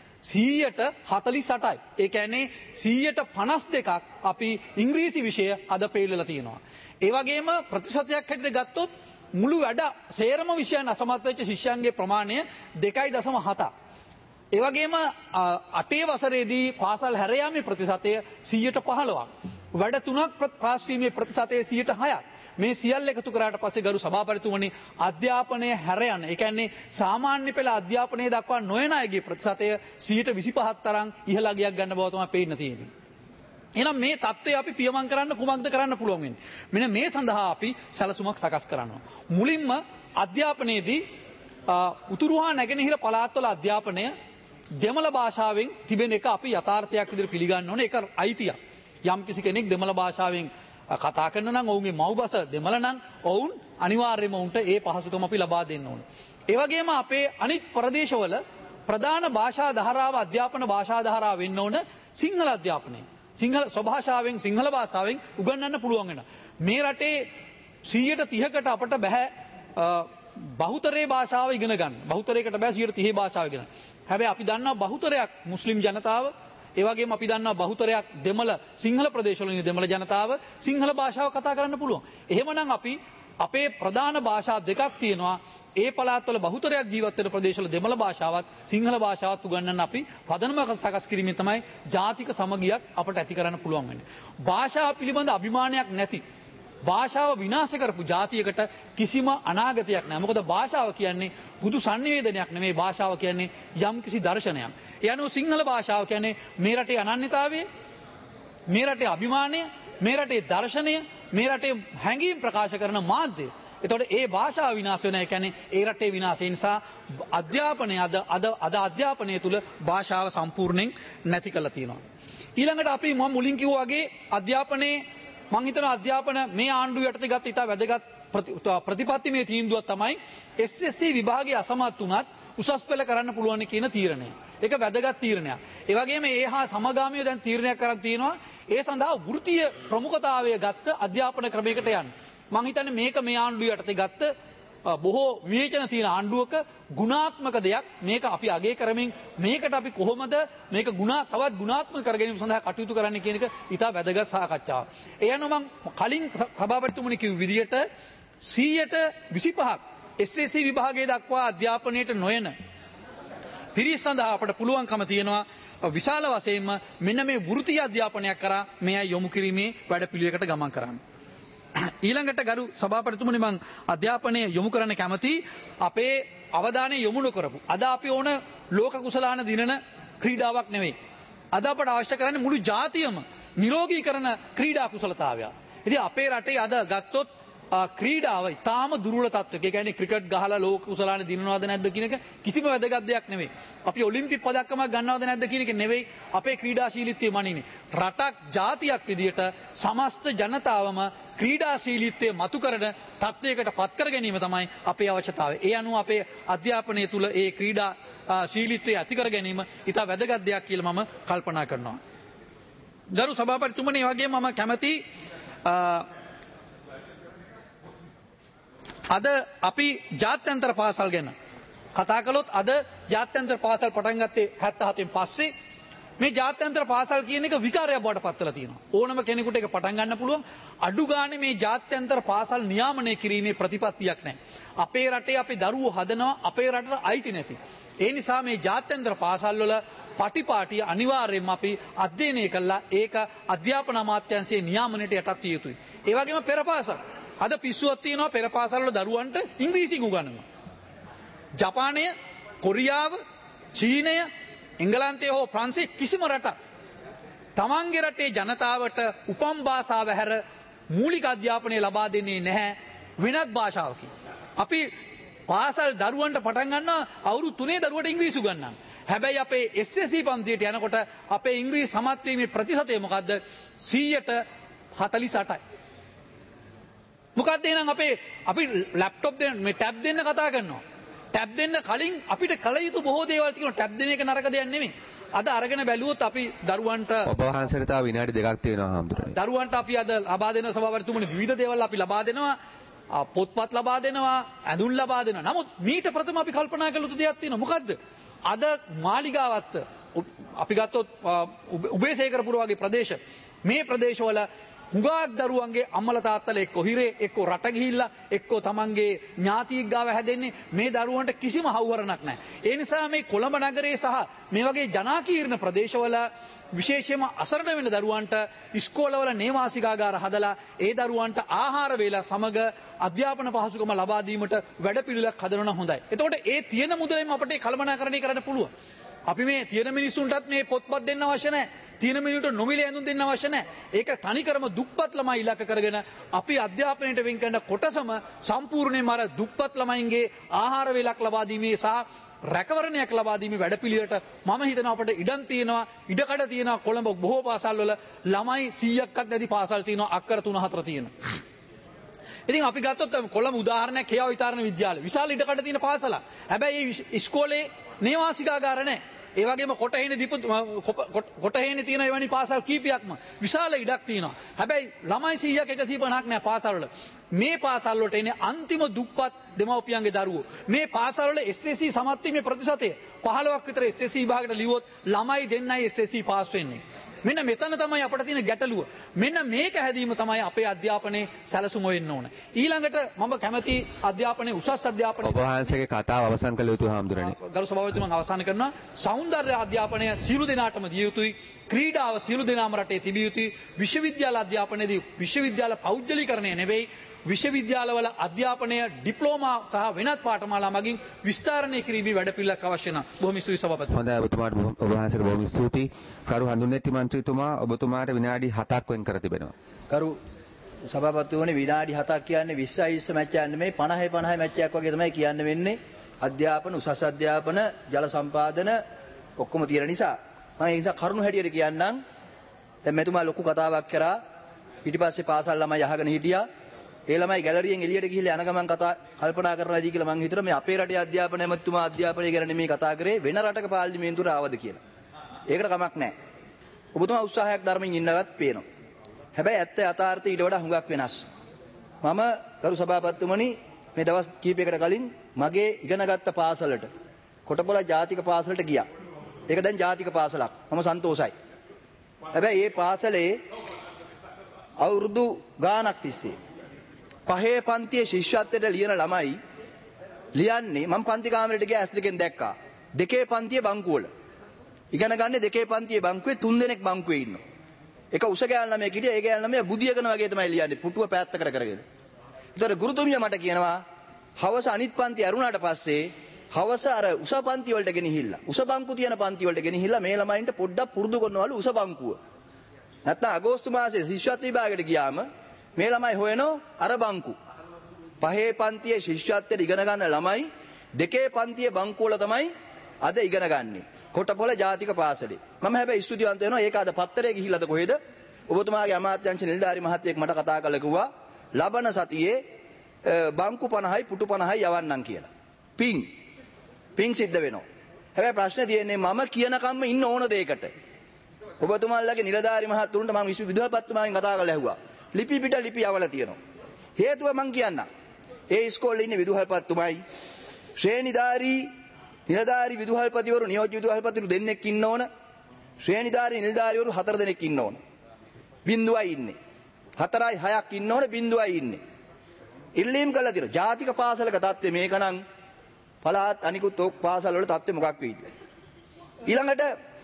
148යි. ඒ කියන්නේ 152ක් අපි ඉංග්‍රීසි විෂය අද පෙළලා තියෙනවා. ඒ වගේම ප්‍රතිශතයක් හැටියට ගත්තොත් මුළු වැඩ සේරම විෂයන් අසමත් වෙච්ච ශිෂ්‍යයන්ගේ ප්‍රමාණය 2.7. ඒ වගේම 8 වසරේදී පාසල් හැර යාමේ ප්‍රතිශතය 115ක්. වැඩ 3ක් පාස් වීමේ ප්‍රතිශතය 106ක්. මේ සියල්ල එකතු කරාට පස්සේ ගරු සභාපතිතුමනි අධ්‍යාපනය හැර යන ඒ කියන්නේ සාමාන්‍ය පෙළ අධ්‍යාපනයේ දක්වා නොයන අයගේ ප්‍රතිශතය 125ක් තරම් ඉහළ අගයක් ගන්න බව තමයි පේන්න තියෙන්නේ. එහෙනම් මේ தත්ත්වය අපි පියමන් කරන්න කුමක්ද කරන්න පුළුවන් වෙන්නේ? මෙන්න මේ සඳහා අපි සැලසුමක් සකස් කරනවා. මුලින්ම අධ්‍යාපනයේදී උතුරු හා නැගෙනහිර පළාත්වල අධ්‍යාපනය දෙමළ භාෂාවෙන් තිබෙන එක අපි යථාර්ථයක් විදිහට පිළිගන්න ඕනේ. ඒක අයිතියක්. යම් කිසි කෙනෙක් දෙමළ භාෂාවෙන් කතා කරන නම් ඔවුන්ගේ මව් භාෂ දෙමළ නම් ඔවුන් අනිවාර්යයෙන්ම උන්ට ඒ පහසුකම අපි ලබා දෙන්න ඕනේ. ඒ වගේම අපේ අනිත් ප්‍රදේශවල ප්‍රධාන භාෂා ධාරාව අධ්‍යාපන භාෂා ධාරාව වෙන්න ඕන සිංහල අධ්‍යාපනය. සිංහල ස්වභාෂාවෙන් සිංහල භාෂාවෙන් උගන්වන්න පුළුවන් වෙනවා. මේ රටේ 130කට අපට බෑ බහුතරේ භාෂාව ඉගෙන ගන්න. බහුතරයකට බෑ 130 භාෂාව ඉගෙන. හැබැයි අපි දන්නවා බහුතරයක් මුස්ලිම් ජනතාව ඒ වගේම අපි දන්නවා බහුතරයක් දෙමළ සිංහල ප්‍රදේශවල ඉන්න දෙමළ ජනතාව සිංහල භාෂාව කතා කරන්න පුළුවන්. එහෙමනම් අපි අපේ ප්‍රධාන භාෂා දෙකක් තියෙනවා. ඒ පළාත්වල බහුතරයක් ජීවත් වෙන ප්‍රදේශවල දෙමළ භාෂාවත් සිංහල භාෂාවත් උගන්වන්න අපි පදනමක් සකස් කිරීමෙන් තමයි ජාතික සමගියක් අපට ඇති කරන්න පුළුවන් වෙන්නේ. භාෂාව පිළිබඳ අභිමානයක් නැති භාෂාව විනාශ කරපු ජාතියකට කිසිම අනාගතයක් නැහැ. මොකද භාෂාව කියන්නේ බුදු sannivedanayak නෙමෙයි. භාෂාව කියන්නේ යම් කිසි දර්ශනයක්. ඒ අනුව සිංහල භාෂාව කියන්නේ මේ රටේ අනන්‍යතාවය, මේ රටේ අභිමානය, මේ රටේ දර්ශනය, මේ රටේ හැඟීම් ප්‍රකාශ කරන මාධ්‍ය. එතකොට ඒ භාෂාව විනාශ වෙන එක කියන්නේ ඒ රටේ විනාශය නිසා අධ්‍යාපනය අද අධ්‍යාපනය තුල භාෂාව සම්පූර්ණයෙන් නැති කරලා තියෙනවා. ඊළඟට අපි මම මුලින් කිව්වා වගේ අධ්‍යාපනයේ මං හිතනවා අධ්‍යාපන මේ ආණ්ඩුව යටතේ ගත්ත ඉතා වැදගත් ප්‍රතිපත්තිමය තීන්දුවක් තමයි SSC විභාගයේ අසමත් වුණත් උසස් පෙළ කරන්න පුළුවන් කියන තීරණය. ඒක වැදගත් තීරණයක්. ඒ වගේම ඒ හා සමගාමීව දැන් තීරණයක් කරන් තියෙනවා ඒ සඳහා වෘත්තීය ප්‍රමුඛතාවය ගත්ත අධ්‍යාපන ක්‍රමයකට යන්න. මං හිතන්නේ මේක මේ ආණ්ඩුව යටතේ ගත්ත බොහෝ විවේචන තියෙන ආණ්ඩුවක ගුණාත්මක දෙයක්. මේක අපි අගය කරමින් මේකට අපි කොහොමද මේක තවත් ගුණාත්මක කර ගැනීම සඳහා කටයුතු කරන්න කියන එක ඉතා වැදගත් සාකච්ඡාවක්. ඒ අනුව මම කලින් සභාපතිතුමනි කිව් විදියට 125ක් SSC විභාගයේ දක්වා අධ්‍යාපනයට නොයන පිරිස් සඳහා අපට පුළුවන්කම තියෙනවා විශාල වශයෙන්ම මෙන්න මේ වෘත්තීය අධ්‍යාපනයක් කරා මේ අය යොමු කිරීමේ වැඩපිළිවෙලකට ගමන් කරන්න. ඊළඟට ගරු සභාපතිතුමනි මම අධ්‍යාපනය යොමු කරන්න කැමති අපේ අවධානය යොමු නොකරපු අද අපි ඕන ලෝක කුසලාන දිනන ක්‍රීඩාවක් නෙවෙයි. අද අපට අවශ්‍ය කරන්නේ මුළු ජාතියම නිරෝගී කරන ක්‍රීඩා කුසලතාවය. ඉතින් අපේ රටේ අද ගත්තොත් ක්‍රීඩාව ඉතාම දුර්වල තත්ත්වයක. ඒ කියන්නේ ක්‍රිකට් ගහලා ලෝක කුසලාන දිනනවද නැද්ද කියන එක කිසිම වැදගත් දෙයක් නෙවෙයි. අපි ඔලිම්පික් පදක්කමක් ගන්නවද නැද්ද කියන එක නෙවෙයි අපේ ක්‍රීඩාශීලීත්වය මනින්නේ. රටක් ජාතියක් විදියට සමස්ත ජනතාවම ක්‍රීඩාශීලීත්වය මතු කරන තත්ත්වයකට පත් කර ගැනීම තමයි අපේ අවශ්‍යතාවය. ඒ අනුව අපේ අධ්‍යාපනය තුළ ඒ ක්‍රීඩා ශීලීත්වය ඇති කර ගැනීම ඉතා වැදගත් දෙයක් කියලා මම කල්පනා කරනවා. ගරු සභාපතිතුමනි ඒ වගේම මම කැමති අද අපි ජාත්‍යන්තර පාසල් ගැන කතා කළොත් අද ජාත්‍යන්තර පාසල් පටන් ගත්තේ 77න් පස්සේ මේ ජාත්‍යන්තර පාසල් කියන එක විකාරයක් බවට පත් වෙලා තියෙනවා. ඕනම කෙනෙකුට ඒක පටන් ගන්න පුළුවන්. අඩු ගානේ මේ ජාත්‍යන්තර පාසල් නියාමනය කිරීමේ ප්‍රතිපත්තියක් නැහැ. අපේ රටේ අපි දරුවෝ හදනවා අපේ රටට අයිති නැති. ඒ නිසා මේ ජාත්‍යන්තර පාසල් වල පටිපාටිය අනිවාර්යයෙන්ම අපි අධ්‍යයනය කළා ඒක අධ්‍යාපන අමාත්‍යාංශයේ නියාමනයට යටත් විය යුතුයි. ඒ වගේම පෙර පාසල් අද පිස්සුවක් තියෙනවා පෙර පාසල් වල දරුවන්ට ඉංග්‍රීසි උගන්වනවා. ජපානය, කොරියාව, චීනය, එංගලන්තය හෝ ප්‍රංශය කිසිම රටක් තමන්ගේ රටේ ජනතාවට උපම් භාෂාව හැර මූලික අධ්‍යාපනය ලබා දෙන්නේ නැහැ වෙනත් භාෂාවකින්. අපි පාසල් දරුවන්ට පටන් ගන්නවා අවුරුදු 3 දරුවට ඉංග්‍රීසි උගන්වන්න. හැබැයි අපේ SSC පන්තියට යනකොට අපේ ඉංග්‍රීසි සමත් වීමේ ප්‍රතිශතය මොකද්ද? 48%යි. මොකක්ද එහෙනම් අපි ලැප්ටොප් දෙන්න මේ ටැබ් දෙන්න කතා කරනවා. ටැබ් දෙන්න කලින් අපිට කල යුතු බොහෝ දේවල් තියෙනවා. ටැබ් දෙන එක නරක දෙයක් නෙමෙයි. අද අරගෙන බැලුවොත් අපි දරුවන්ට ඔබ වහන්සේට තව විනාඩි 2ක් තියෙනවා හාමුදුරනේ. දරුවන්ට අපි අද ලබා දෙන සභාපතිතුමනි විවිධ දේවල් අපි ලබා දෙනවා. පොත්පත් ලබා දෙනවා, ඇඳුම් ලබා දෙනවා. නමුත් මීට ප්‍රථම අපි කල්පනා කළ යුතු දෙයක් තියෙනවා. මොකද්ද? අද මාලිගාවත්ත අපි ගත්තොත් උබේසේකරපුර වගේ ප්‍රදේශ මේ ප්‍රදේශවල හුඟක් දරුවන්ගේ අම්මල තාත්තලා එක්ක හිරේ එක්ක රට ගිහිල්ලා එක්ක තමන්ගේ ඥාතියෙක් ගාව හැදෙන්නේ මේ දරුවන්ට කිසිම හවුහරණක් නැහැ. ඒ නිසා මේ කොළඹ නගරයේ සහ මේ වගේ ජනාකීර්ණ ප්‍රදේශවල විශේෂයෙන්ම අසරණ වෙන දරුවන්ට ඉස්කෝලවල නේවාසිකාගාර හදලා ඒ දරුවන්ට ආහාර වේලා සමග අධ්‍යාපන පහසුකම ලබා දීමට වැඩපිළිවෙලක් හදනවා නම් හොඳයි. එතකොට ඒ තියෙන මුදලෙන් අපිට කළමනාකරණය කරන්න පුළුවන්. අපි මේ තියෙන මිනිස්සුන්ටත් මේ පොත්පත් දෙන්න අවශ්‍ය නැහැ. තියෙන මිනිසුන්ට නොමිලේ ඇඳුම් දෙන්න අවශ්‍ය නැහැ. ඒක තනිකරම දුප්පත් ළමයි ඉලක්ක කරගෙන අපි අධ්‍යාපනයට වෙන් කරන කොටසම සම්පූර්ණයෙන්ම අර දුප්පත් ළමයින්ගේ ආහාර වේලක් ලබා දීමේ සහ රැකවරණයක් ලබා දීමේ වැඩපිළිවෙලට මම හිතනවා අපිට ඉඩම් තියෙනවා, ඉඩකඩ තියෙනවා. කොළඹ බොහෝ පාසල් වල ළමයි 100ක්වත් නැති පාසල් තියෙනවා, අක්කර 3-4 තියෙනවා. ඉතින් අපි ගත්තොත් කොළඹ උදාහරණයක් හේවා විතරණ විද්‍යාලය. විශාල ඉඩකඩ තියෙන පාසලක්. හැබැයි මේ ඉස්කෝලේ නේවාසිකාගාර නැහැ. ඒ වගේම කොටහේනේ තියෙන එවැනි පාසල් කීපයක්ම විශාල ඉඩක් තියෙනවා. හැබැයි ළමයි 100ක් 150ක් නැහැ පාසල් වල. මේ පාසල් වලට එන්නේ අන්තිම දුප්පත් දෙමව්පියන්ගේ දරුවෝ. මේ පාසල් වල SSC සමත් වීමේ ප්‍රතිශතය 15ක් විතර SSC විභාගයට ලියුවොත් ළමයි දෙන්නයි SSC පාස් වෙන්නේ. මෙන්න මෙතන තමයි අපිට තියෙන ගැටලුව. මෙන්න මේක හැදීම තමයි අපේ අධ්‍යාපනයේ සැලසුම වෙන්න ඕන. ඊළඟට මම කැමති අධ්‍යාපනයේ උසස් අධ්‍යාපනයේ ඔබ වහන්සේගේ කතාව අවසන් කළ යුතු හාමුදුරනේ. ගරු සභාපතිතුමන් අවසන් කරනවා. සෞන්දර්ය අධ්‍යාපනය සියලු දෙනාටම දිය යුතුයි. ක්‍රීඩාව සියලු දෙනාම රටේ තිබිය යුතුයි. විශ්වවිද්‍යාල අධ්‍යාපනයේදී විශ්වවිද්‍යාල පෞද්ගලීකරණය නෙවෙයි විශ්වවිද්‍යාලවල අධ්‍යාපනය ඩිප්ලෝමා සහ වෙනත් පාඨමාලා මගින් විස්තරණය කිරීමේ වැඩපිළිවෙලක් අවශ්‍ය නැහැ. බොහොම ස්තුතියි සභාපති. හොඳයි ඔබතුමාට ඔබ වහන්සේට බොහොම ස්තුතියි. කරු හඳුන්වති මන්ත්‍රීතුමා ඔබතුමාට විනාඩි 7ක් වෙන් කර තිබෙනවා. කරු සභාපතිතුමනි විනාඩි 7ක් කියන්නේ 20 මැච් එකක් නෙමෙයි 50 මැච් එකක් වගේ තමයි කියන්න වෙන්නේ. අධ්‍යාපන උසස් අධ්‍යාපන ජල සම්පාදන ඔක්කොම තියෙන නිසා මම ඒ නිසා කරුණු හැටියට කියන්නම්. දැන් මෙතුමා ලොකු කතාවක් කරා පිටිපස්සේ පාසල් ළමයි අහගෙන හිටියා. ඒ ළමයි ගැලරියෙන් එළියට ගිහිල්ලා යන ගමන් කල්පනා කරනවාදී කියලා මම හිතුවා මේ අපේ රටේ අධ්‍යාපනය මැතිතුමා අධ්‍යාපනය ගැන නෙමෙයි කතා කරේ වෙන රටක පාර්ලිමේන්තුවට ආවද කියලා. ඒකට කමක් නැහැ. ඔබතුමා උත්සාහයක් ධර්මයෙන් ඉන්නවත් පේනවා. හැබැයි ඇත්ත යථාර්ථය ඊට වඩා හුඟක් වෙනස්. මම කරු සභාපතිතුමනි මේ දවස් කීපයකට කලින් මගේ ඉගෙනගත්ත පාසලට කොටපොළ ජාතික පාසලට ගියා. ඒක දැන් ජාතික පාසලක්. මම සන්තෝසයි. හැබැයි මේ පාසලේ අවුරුදු ගාණක් තිස්සේ පහේ පන්තියේ ශිෂ්‍යත්වයට ලියන ළමයි ලියන්නේ මම පන්ති කාමරයට ගියා S2 දැක්කා. දෙකේ පන්තියේ බංකුවල. ඉගෙන ගන්න දෙකේ පන්තියේ බංකුවේ 3 දෙනෙක් බංකුවේ ඉන්නවා. එක උස ගෑල් ළමයෙක් හිටියා. ඒ ගෑල් ළමයා බුදියකන වගේ තමයි ලියන්නේ. පුටුව පැත්තකට කරගෙන. ඒතර ගුරුතුමිය මට කියනවා හවස අනිත් පන්ති ඇරුණාට පස්සේ හවස අර උස පන්ති වලට ගෙනහිල්ලා උස බංකු තියෙන පන්ති වලට ගෙනහිල්ලා මේ ළමයින්ට පොඩ්ඩක් පුරුදු කරනවලු උස බංකුව. නැත්නම් අගෝස්තු මාසයේ ශිෂ්‍යත්ව විභාගයට ගියාම මේ ළමයි හොයනෝ අර බංකු. පහේ පන්තියේ ශිෂ්‍යත්වයට ඉගෙන ගන්න ළමයි දෙකේ පන්තියේ බංකුව වල තමයි අද ඉගෙන ගන්නේ. කොටපොළ ජාතික පාසලේ. මම හැබැයි ස්තුතිවන්ත වෙනවා ඒක අද පත්තරේ ගිහිල්ලාද කොහෙද? ඔබතුමාගේ අමාත්‍යාංශ නිලධාරි මහත්තයෙක් මට කතා කරලා කිව්වා ලබන සතියේ බංකු 50යි පුටු 50යි යවන්නම් කියලා. පිං සිද්ධ වෙනවා. හැබැයි ප්‍රශ්නේ තියෙන්නේ මම කියන කම්ම ඉන්න ඕන දෙයකට. ඔබතුමාලගේ නිලධාරි මහතුරුන්ට මම විදුහල්පතිතුමාගෙන් කතා කරලා ඇහුවා. ලිපි පිට ලිපි යවලා තියෙනවා. හේතුව මං කියන්නම්. ඒ ඉස්කෝලේ ඉන්නේ විදුහල්පතිතුමයි ශ්‍රේණිධාරී නිලධාරි විදුහල්පතිවරු නියෝජ්‍ය විදුහල්පතිවරු දෙන්නෙක් ඉන්න ඕන. ශ්‍රේණිධාරී නිලධාරිවරු 4 දෙනෙක් ඉන්න ඕන. බිඳුවයි ඉන්නේ. 4යි 6ක් ඉන්න ඕන බිඳුවයි ඉන්නේ. ඉල්ලීම් කළා තියෙනවා. ජාතික පාසලක තත්ත්වය මේකනම් පළාත් අනිකුත් ඔක් පාසල් වල තත්ත්වය මොකක් වෙයිද? ඊළඟට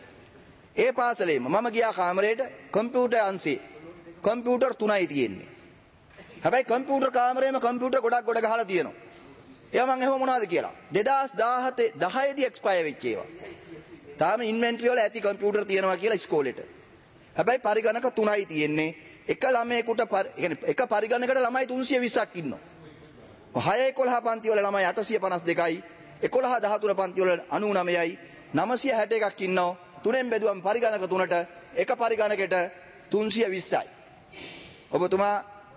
ඒ පාසලේම මම ගියා කාමරේට කම්පියුටර් අංශේ කම්පියුටර් 3යි තියෙන්නේ. හැබැයි කම්පියුටර් කාමරේම කම්පියුටර් ගොඩක් ගොඩ ගහලා තියෙනවා. ඒවා මම එහෙම මොනවද කියලා. 2017 10 දී එක්ස්පයර් වෙච්ච ඒවා. තාම ඉන්වෙන්ටරි වල ඇති කම්පියුටර් තියෙනවා කියලා ඉස්කෝලේට. හැබැයි පරිගණක 3යි තියෙන්නේ. එක ළමයෙකුට එක පරිගණකකට ළමයි 320ක් ඉන්නවා. 6 11 පන්ති වල ළමයි 852යි 11 13 පන්ති වල 99යි 961ක් ඉන්නවා. තුනෙන් බෙදුවම පරිගණක 3ට එක පරිගණකයට 320යි. ඔබතුමා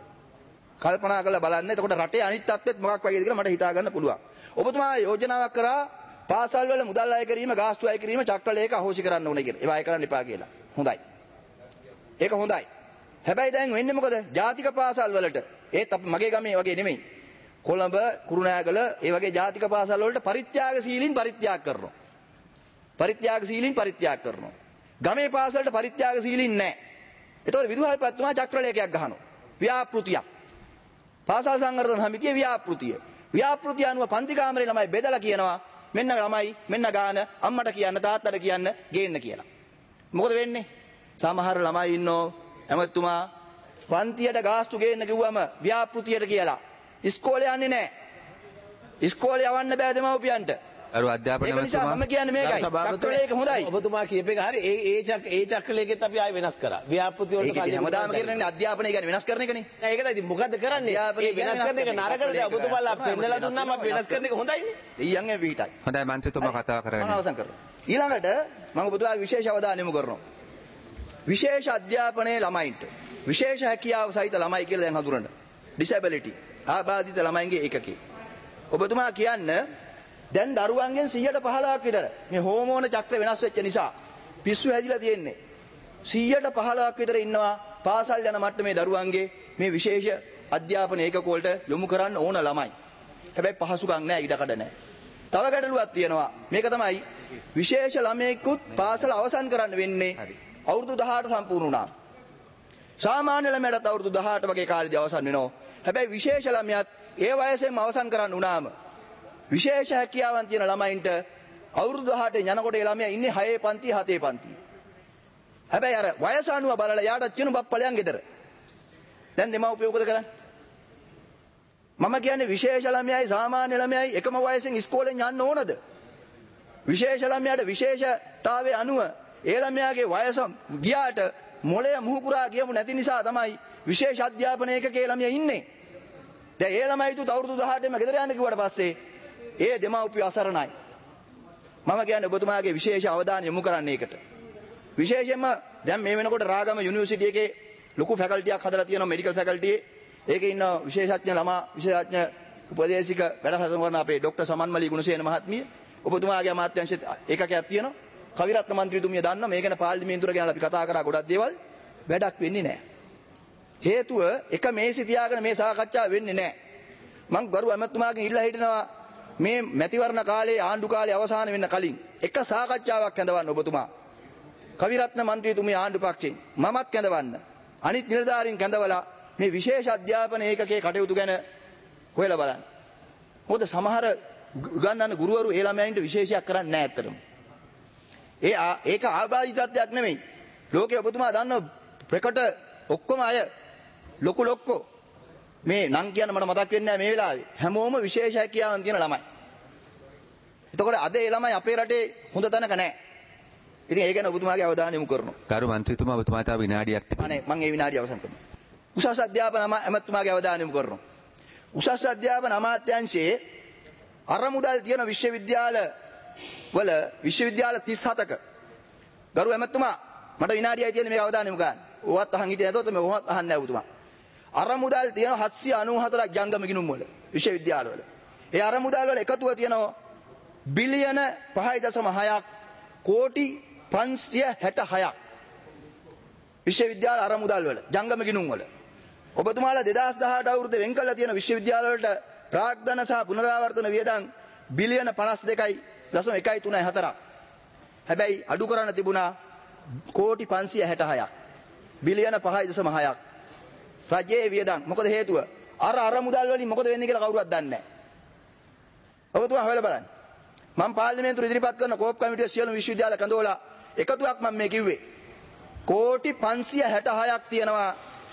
කල්පනා කරලා බලන්න. එතකොට රටේ අනිත් තත්ත්වෙත් මොකක් වගේද කියලා මට හිතා ගන්න පුළුවන්. ඔබතුමා යෝජනාවක් කරා පාසල් වල මුදල් අය කිරීම, ගාස්තු අය කිරීම චක්‍රලේඛ අහෝසි කරන්න ඕනේ කියලා. ඒවා අය කරන්න එපා කියලා. හොඳයි. ඒක හොඳයි. හැබැයි දැන් වෙන්නේ මොකද? ජාතික පාසල් වලට ඒත් මගේ ගමේ වගේ නෙමෙයි. කොළඹ, කුරුණෑගල ඒ වගේ ජාතික පාසල් වලට පරිත්‍යාගශීලීන් පරිත්‍යාග කරනවා. පරිත්‍යාගශීලීන් පරිත්‍යාග කරනවා. ගමේ පාසලට පරිත්‍යාගශීලීන් නැහැ. ඒතකොට විදුහල්පතිතුමා චක්‍රලේඛයක් ගහනවා. ව්‍යාපෘතියක්. පාසල් සංවර්ධන සමිතියේ ව්‍යාපෘතිය. ව්‍යාපෘතිය අනුව පන්ති කාමරේ ළමයි බෙදලා කියනවා මෙන්න ළමයි මෙන්න ගාන අම්මට කියන්න තාත්තට කියන්න ගේන්න කියලා. මොකද වෙන්නේ? සමහර ළමයි ඉන්නෝ එමෙතුමා පන්තියට ගාස්තු ගේන්න කිව්වම ව්‍යාපෘතියට කියලා ඉස්කෝලේ යන්නේ නැහැ. ඉස්කෝලේ යවන්න බෑ දෙමව්පියන්ට. අර අධ්‍යාපන මම කියන්නේ මේකයි. චක්‍රලේඛ හොඳයි. ඔබතුමා කියප එක හරි. ඒ චක්‍රලේඛෙත් අපි ආයෙ වෙනස් කරා. ව්‍යාපෘති වලට කලින් හැමදාම කරන්නේ අධ්‍යාපනය කියන්නේ වෙනස් කරන එකනේ. නෑ ඒක තමයි. ඉතින් මොකද්ද කරන්නේ? ඒ වෙනස් කරන එක නරකද? ඔබතුමාලා පෙන්නලා දුන්නාම අපි වෙනස් කරන එක හොඳයිනේ. ඊයන්ගේ වීටයි. හොඳයි මන්ත්‍රීතුමා කතා කරගෙන. මම අවසන් කරනවා. ඊළඟට මම ඔබතුමාගේ විශේෂ අවධානය යොමු කරනවා. විශේෂ අධ්‍යාපනයේ ළමයින්ට විශේෂ හැකියාව සහිත ළමයි කියලා දැන් හඳුනන. ඩිසැබිලිටි ආබාධිත ළමයින්ගේ ඒකකේ. ඔබතුමා කියන්න දැන් දරුවන්ගෙන් 115ක් විතර මේ හෝමෝන චක්‍ර වෙනස් වෙච්ච නිසා පිස්සු හැදිලා තියෙන්නේ. 115ක් විතර ඉන්නවා පාසල් යන මට්ටමේ දරුවන්ගේ මේ විශේෂ අධ්‍යාපන ඒකක වලට යොමු කරන්න ඕන ළමයි. හැබැයි පහසුකම් නැහැ, ඉඩකඩ නැහැ. තව ගැටලුවක් තියෙනවා. මේක තමයි විශේෂ ළමයෙකුත් පාසල අවසන් කරන්න වෙන්නේ අවුරුදු 18 සම්පූර්ණ වුණා. සාමාන්‍ය ළමයාට අවුරුදු 18 වගේ කාලෙදී අවසන් වෙනවා. හැබැයි විශේෂ ළමයාත් ඒ වයසෙම අවසන් කරන්න උනාම විශේෂ හැකියාවන් තියෙන ළමයින්ට අවුරුදු 18 යනකොට ඒ ළමයා ඉන්නේ 6 පන්ති 7 පන්ති. හැබැයි අර වයස අනුව බලලා යාට කියන බප්පලයන් ගෙදර. දැන් දෙමව්පියෝ මොකද කරන්නේ? මම කියන්නේ විශේෂ ළමයයි සාමාන්‍ය ළමයයි එකම වයසෙන් ඉස්කෝලෙන් යන්න ඕනද? විශේෂ ළමයාට විශේෂතාවයේ අනුව ඒ ළමයාගේ වයස ගියාට මොළය මුහුකුරා ගියමු නැති නිසා තමයි විශේෂ අධ්‍යාපන ඒකකේ ළමයා ඉන්නේ. දැන් ඒ ළමයිතුත් අවුරුදු 18ම ගෙදර යන්න කිව්වට පස්සේ ඒ දෙමව්පිය අසරණයි. මම කියන්නේ ඔබතුමාගේ විශේෂ අවධානය යොමු කරන්නේ ඒකට. විශේෂයෙන්ම දැන් මේ වෙනකොට රාගම යුනිවර්සිටි එකේ ලොකු ෆැකල්ටියක් හදලා තියෙනවා මෙඩිකල් ෆැකල්ටියේ. ඒකේ ඉන්න විශේෂඥ ළමා විශේෂඥ උපදේශික වැඩසටහන කරන අපේ ડોક્ટર සමන්මලී ගුණසේන මහත්මිය. ඔබතුමාගේ අමාත්‍යාංශ ඒකකයක් තියෙනවා. කවිරත්න මන්ත්‍රීතුමිය දන්නා මේකන පාර්ලිමේන්තුවට ගෙනලා අපි කතා කරා ගොඩක් දේවල් වැඩක් වෙන්නේ නැහැ. හේතුව එක මේසි තියාගෙන මේ සාකච්ඡා වෙන්නේ නැහැ. මම ගරු ඇමතුමාගෙන් ඉල්ලා හිටිනවා මේ මැතිවරණ කාලේ ආණ්ඩු කාලේ අවසන් වෙන්න කලින් එක සාකච්ඡාවක් කැඳවන්න ඔබතුමා. කවිරත්න මන්ත්‍රීතුමිය ආණ්ඩු පක්ෂයෙන් මමත් කැඳවන්න. අනිත් නිලධාරීන් කැඳවලා මේ විශේෂ අධ්‍යාපන ඒකකයේ කටයුතු ගැන හොයලා බලන්න. මොකද සමහර ගන්නන ගුරුවරු ඒ ළමයින්ට විශේෂයක් කරන්නේ නැහැ ඇත්තටම. ඒක ආබාධිතත්වයක් නෙමෙයි. ලෝකේ ඔබතුමා දන්න ප්‍රකට ඔක්කොම අය ලොකු ලොක්කෝ මේ නම් කියන්න මට මතක් වෙන්නේ නැහැ මේ වෙලාවේ. හැමෝම විශේෂ හැකියාවන් තියෙන ළමයි. එතකොට අද ඒ ළමයි අපේ රටේ හොඳ තැනක නැහැ. ඉතින් ඒ ගැන ඔබතුමාගේ අවධානය යොමු කරනවා. ගරු මන්ත්‍රීතුමා ඔබතුමාට තව විනාඩියක් තිබෙනවා. අනේ මම ඒ විනාඩිය අවසන් කරනවා. උසස් අධ්‍යාපන ඇමතුමාගේ අවධානය යොමු කරනවා. උසස් අධ්‍යාපන අමාත්‍යාංශයේ අරමුදල් තියෙන විශ්වවිද්‍යාල 37ක ගරු ඇමතුමා මට විනාඩියයි තියෙන මේක අවධානය යොමු කරන්න. ඕවත් අහන් හිටියේ නැතොත් මේ ඔහොම අහන්නේ නැහැ ඔබතුමා. අරමුදල් තියෙන 794ක් ජංගම ගිණුම් වල විශ්වවිද්‍යාල වල. ඒ අරමුදල් වල එකතුව තියෙනවා බිලියන 5.6ක් කෝටි 566ක් විශ්වවිද්‍යාල අරමුදල් වල ජංගම ගිණුම් වල. ඔබතුමාලා 2018 අවුරුද්දේ වෙන් කළා තියෙන විශ්වවිද්‍යාල වලට ප්‍රාග්ධන සහ පුනරාවර්තන වියදම් බිලියන 52.134ක්. හැබැයි අඩු කරන්න තිබුණා කෝටි 566ක්. බිලියන 5.6ක්. රජයේ වියදම් මොකද හේතුව? අරමුදල් වලින් මොකද වෙන්නේ කියලා කවුරුවත් දන්නේ නැහැ. ඔබතුමා හොයලා බලන්න. මම පාර්ලිමේන්තුවේ ඉදිරිපත් කරන කෝප් කමිටුවේ සියලු විශ්වවිද්‍යාල කඳවලා එකතුවක් මම මේ කිව්වේ. කෝටි 566ක් තියෙනවා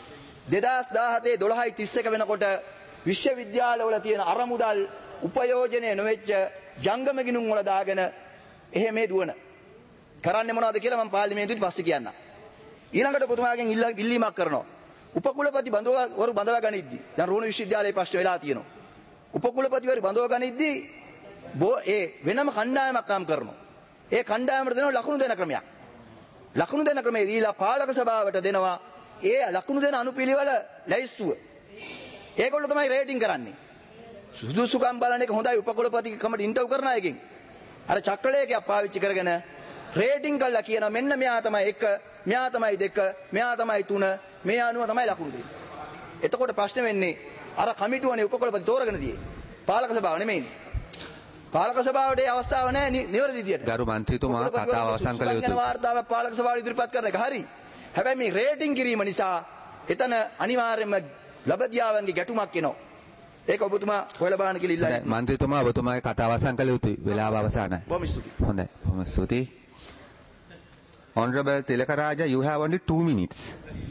2017 12.31 වෙනකොට විශ්වවිද්‍යාලවල තියෙන අරමුදල් උපයෝජනය නොවෙච්ච ජංගම ගිණුම් වල දාගෙන එහෙම මේ දුවන. කරන්නේ මොනවද කියලා මම පාර්ලිමේන්තුවේ පස්සේ කියන්නම්. ඊළඟට ඔබතුමාගෙන් ඉල්ලීමක් කරනවා. උපකුලපති බඳවරු බඳවා ගනිද්දී දැන් රෝණ විශ්වවිද්‍යාලයේ ප්‍රශ්න වෙලා තියෙනවා. උපකුලපතිවරු බඳව ගනිද්දී ඒ වෙනම කණ්ඩායමක් काम කරනවා. ඒ කණ්ඩායමට දෙනවා ලකුණු දෙන ක්‍රමයක්. ලකුණු දෙන ක්‍රමයේ දීලා පාලක සභාවට දෙනවා ඒ ලකුණු දෙන අනුපිළිවෙල ලැයිස්තුව. ඒගොල්ලෝ තමයි රේටින් කරන්නේ. සුදුසුකම් බලන එක හොඳයි උපකුලපති කමට ඉන්ටර්වයුව කරන එකකින්. අර චක්‍රලේඛයක් පාවිච්චි කරගෙන රේටින් කළා කියන මෙන්න මෙයා තමයි 1, මෙයා තමයි 2, මෙයා තමයි 3, මේ අනුව තමයි ලකුණු දෙන්නේ. එතකොට ප්‍රශ්නේ වෙන්නේ අර කමිටුවනේ උපකුලපති තෝරගෙන තියෙන්නේ. පාලක සභාව නෙමෙයිනේ. පාලක සභාවට ඒ අවස්ථාව නැහැ නිවැරදි විදියට. ගරු මන්ත්‍රීතුමා කතාව අවසන් කළ යුතුයි. වාර්තාවක් පාලක සභාවට ඉදිරිපත් කරන එක හරි. හැබැයි මේ රේටින් කිරීම නිසා එතන අනිවාර්යයෙන්ම ලබදියාවන්ගේ ගැටුමක් එනවා. ඒක ඔබතුමා හොයලා බලන්න කියලා ඉල්ලන්නේ. මන්ත්‍රීතුමා ඔබතුමාගේ කතාව අවසන් කළ යුතුයි. වෙලාව අවසానයි. බොහොම ස්තුතියි. හොඳයි. බොහොම ස්තුතියි. Honorable Tilakaraja, you have only 2 minutes.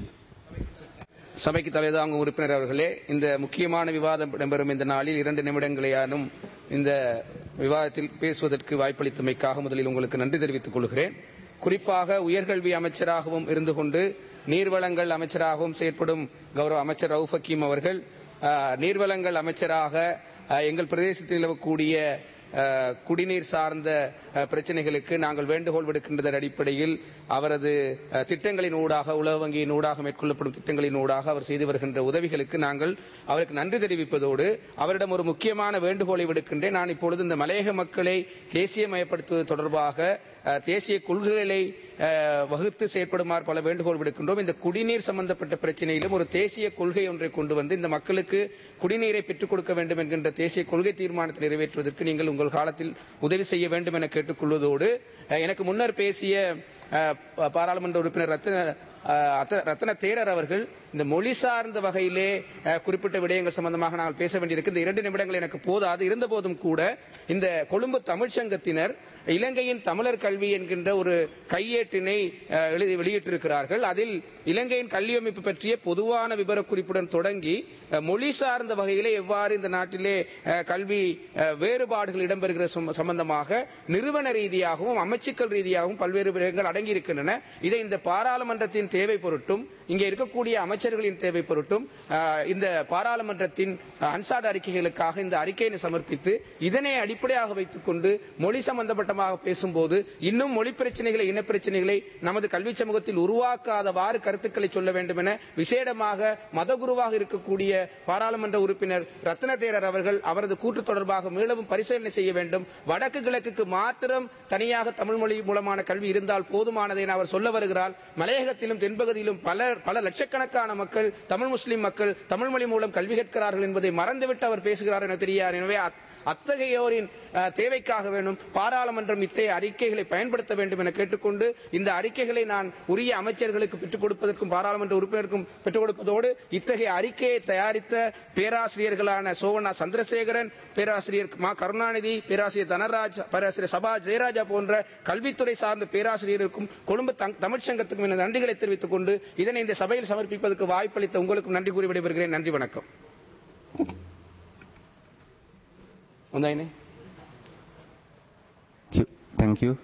சபைக்கு தலைதாங்கும் உறுப்பினர் அவர்களே, இந்த முக்கியமான விவாதம் இடம்பெறும் இந்த நாளில் 2 நிமிடங்களையானும் இந்த விவாதத்தில் பேசுவதற்கு வாய்ப்பளித்தமைக்காக முதலில் உங்களுக்கு நன்றி தெரிவித்துக் கொள்கிறேன். குறிப்பாக உயர்கல்வி அமைச்சராகவும் இருந்து கொண்டு நீர்வளங்கள் அமைச்சராகவும் செயற்படும் கௌரவ அமைச்சர் ரவுஃப் ஹக்கீம் அவர்கள் நீர்வளங்கள் அமைச்சராக எங்கள் பிரதேசத்தில் நிலவக்கூடிய குடிநீர் சார்ந்த பிரச்சனைகளுக்கு நாங்கள் வேண்டுகோள் விடுக்கின்ற அடிப்படையில் அவரது திட்டங்களின் ஊடாக உலக வங்கியின் ஊடாக மேற்கொள்ளப்படும் திட்டங்களின் ஊடாக அவர் செய்து வருகின்ற உதவிகளுக்கு நாங்கள் அவருக்கு நன்றி தெரிவிப்பதோடு அவரிடம் ஒரு முக்கியமான வேண்டுகோளை விடுக்கின்றேன். நான் இப்பொழுது இந்த மலையக மக்களை தேசியமயப்படுத்துவது தொடர்பாக தேசிய கொள்கைகளை வகுத்து செயற்படுமாறு பல வேண்டுகோள் விடுக்கின்றோம். இந்த குடிநீர் சம்பந்தப்பட்ட பிரச்சனையிலும் ஒரு தேசிய கொள்கை ஒன்றை கொண்டு வந்து இந்த மக்களுக்கு குடிநீரை பெற்றுக் கொடுக்க வேண்டும் என்கின்ற தேசிய கொள்கை தீர்மானத்தை நிறைவேற்றுவதற்கு நீங்கள் உங்கள் காலத்தில் உதவி செய்ய வேண்டும் என கேட்டுக்கொள்வதோடு எனக்கு முன்னர் பேசிய பாராளுமன்ற உறுப்பினர் ரத்ன தேரர் அவர்கள் இந்த மொழி சார்ந்த வகையிலே குறிப்பிட்ட விடயங்கள் சம்பந்தமாக நாங்கள் பேச வேண்டியிருக்கு. இந்த 2 நிமிடங்கள் எனக்கு போதாது. இருந்த போதும் கூட இந்த கொழும்பு தமிழ்ச்சங்கத்தினர் இலங்கையின் தமிழர் கல்வி என்கின்ற ஒரு கையேட்டினை வெளியிட்டிருக்கிறார்கள். அதில் இலங்கையின் கல்வி அமைப்பு பற்றிய பொதுவான விபரக்குறிப்புடன் தொடங்கி மொழி சார்ந்த வகையிலே எவ்வாறு இந்த நாட்டிலே கல்வி வேறுபாடுகள் இடம்பெறுகிற சம்பந்தமாக நிறுவன ரீதியாகவும் அமைச்சுக்கள் ரீதியாகவும் பல்வேறு விடயங்கள் அடங்கியிருக்கின்றன. இதை இந்த பாராளுமன்றத்தின் தேவை பொருட்டும் இங்கே இருக்கக்கூடிய அமைச்சர்களின் தேவை பொருட்டும் இந்த பாராளுமன்றத்தின் அன்சாட் அறிக்கைகளுக்காக இந்த அறிக்கையை சமர்ப்பித்து இதனை அடிப்படையாக வைத்துக் கொண்டு மொழி சம்பந்தப்பட்டமாக பேசும்போது இன்னும் மொழி பிரச்சனைகளை இன பிரச்சனைகளை நமது கல்வி சமூகத்தில் உருவாக்காதவாறு கருத்துக்களை சொல்ல வேண்டும் என விசேடமாக மதகுருவாக இருக்கக்கூடிய பாராளுமன்ற உறுப்பினர் ரத்ன தேரர் அவர்கள் அவரது கூற்று தொடர்பாக மீளவும் பரிசீலனை செய்ய வேண்டும். வடக்கு கிழக்குக்கு மாத்திரம் தனியாக தமிழ் மொழி மூலமான கல்வி இருந்தால் போதுமானதை அவர் சொல்ல வருகிறார். மலையகத்திலும் தென்பகுதியிலும் பல லட்சக்கணக்கான மக்கள் தமிழ் முஸ்லிம் மக்கள் தமிழ் மொழி மூலம் கல்வி கேட்கிறார்கள் என்பதை மறந்துவிட்டு அவர் பேசுகிறார் என தெரியாது. எனவே அத்தகையோரின் தேவைக்காக வேண்டும் பாராளுமன்றம் இத்தகைய அறிக்கைகளை பயன்படுத்த வேண்டும் என கேட்டுக்கொண்டு இந்த அறிக்கைகளை நான் உரிய அமைச்சர்களுக்கு பெற்றுக் கொடுப்பதற்கும் பாராளுமன்ற உறுப்பினருக்கும் பெற்றுக் கொடுப்பதோடு இத்தகைய அறிக்கையை தயாரித்த பேராசிரியர்களான சோவண்ணா சந்திரசேகரன், பேராசிரியர் மா கருணாநிதி, பேராசிரியர் தனராஜ், பேராசிரியர் சபா ஜெயராஜா போன்ற கல்வித்துறை சார்ந்த பேராசிரியருக்கும் கொழும்பு தமிழ்ச்சங்கத்துக்கும் என நன்றிகளை தெரிவித்துக் கொண்டு இதனை இந்த சபையில் சமர்ப்பிப்பதற்கு வாய்ப்பளித்த உங்களுக்கும் நன்றி கூறி விடைபெறுகிறேன். நன்றி, வணக்கம். Thank you.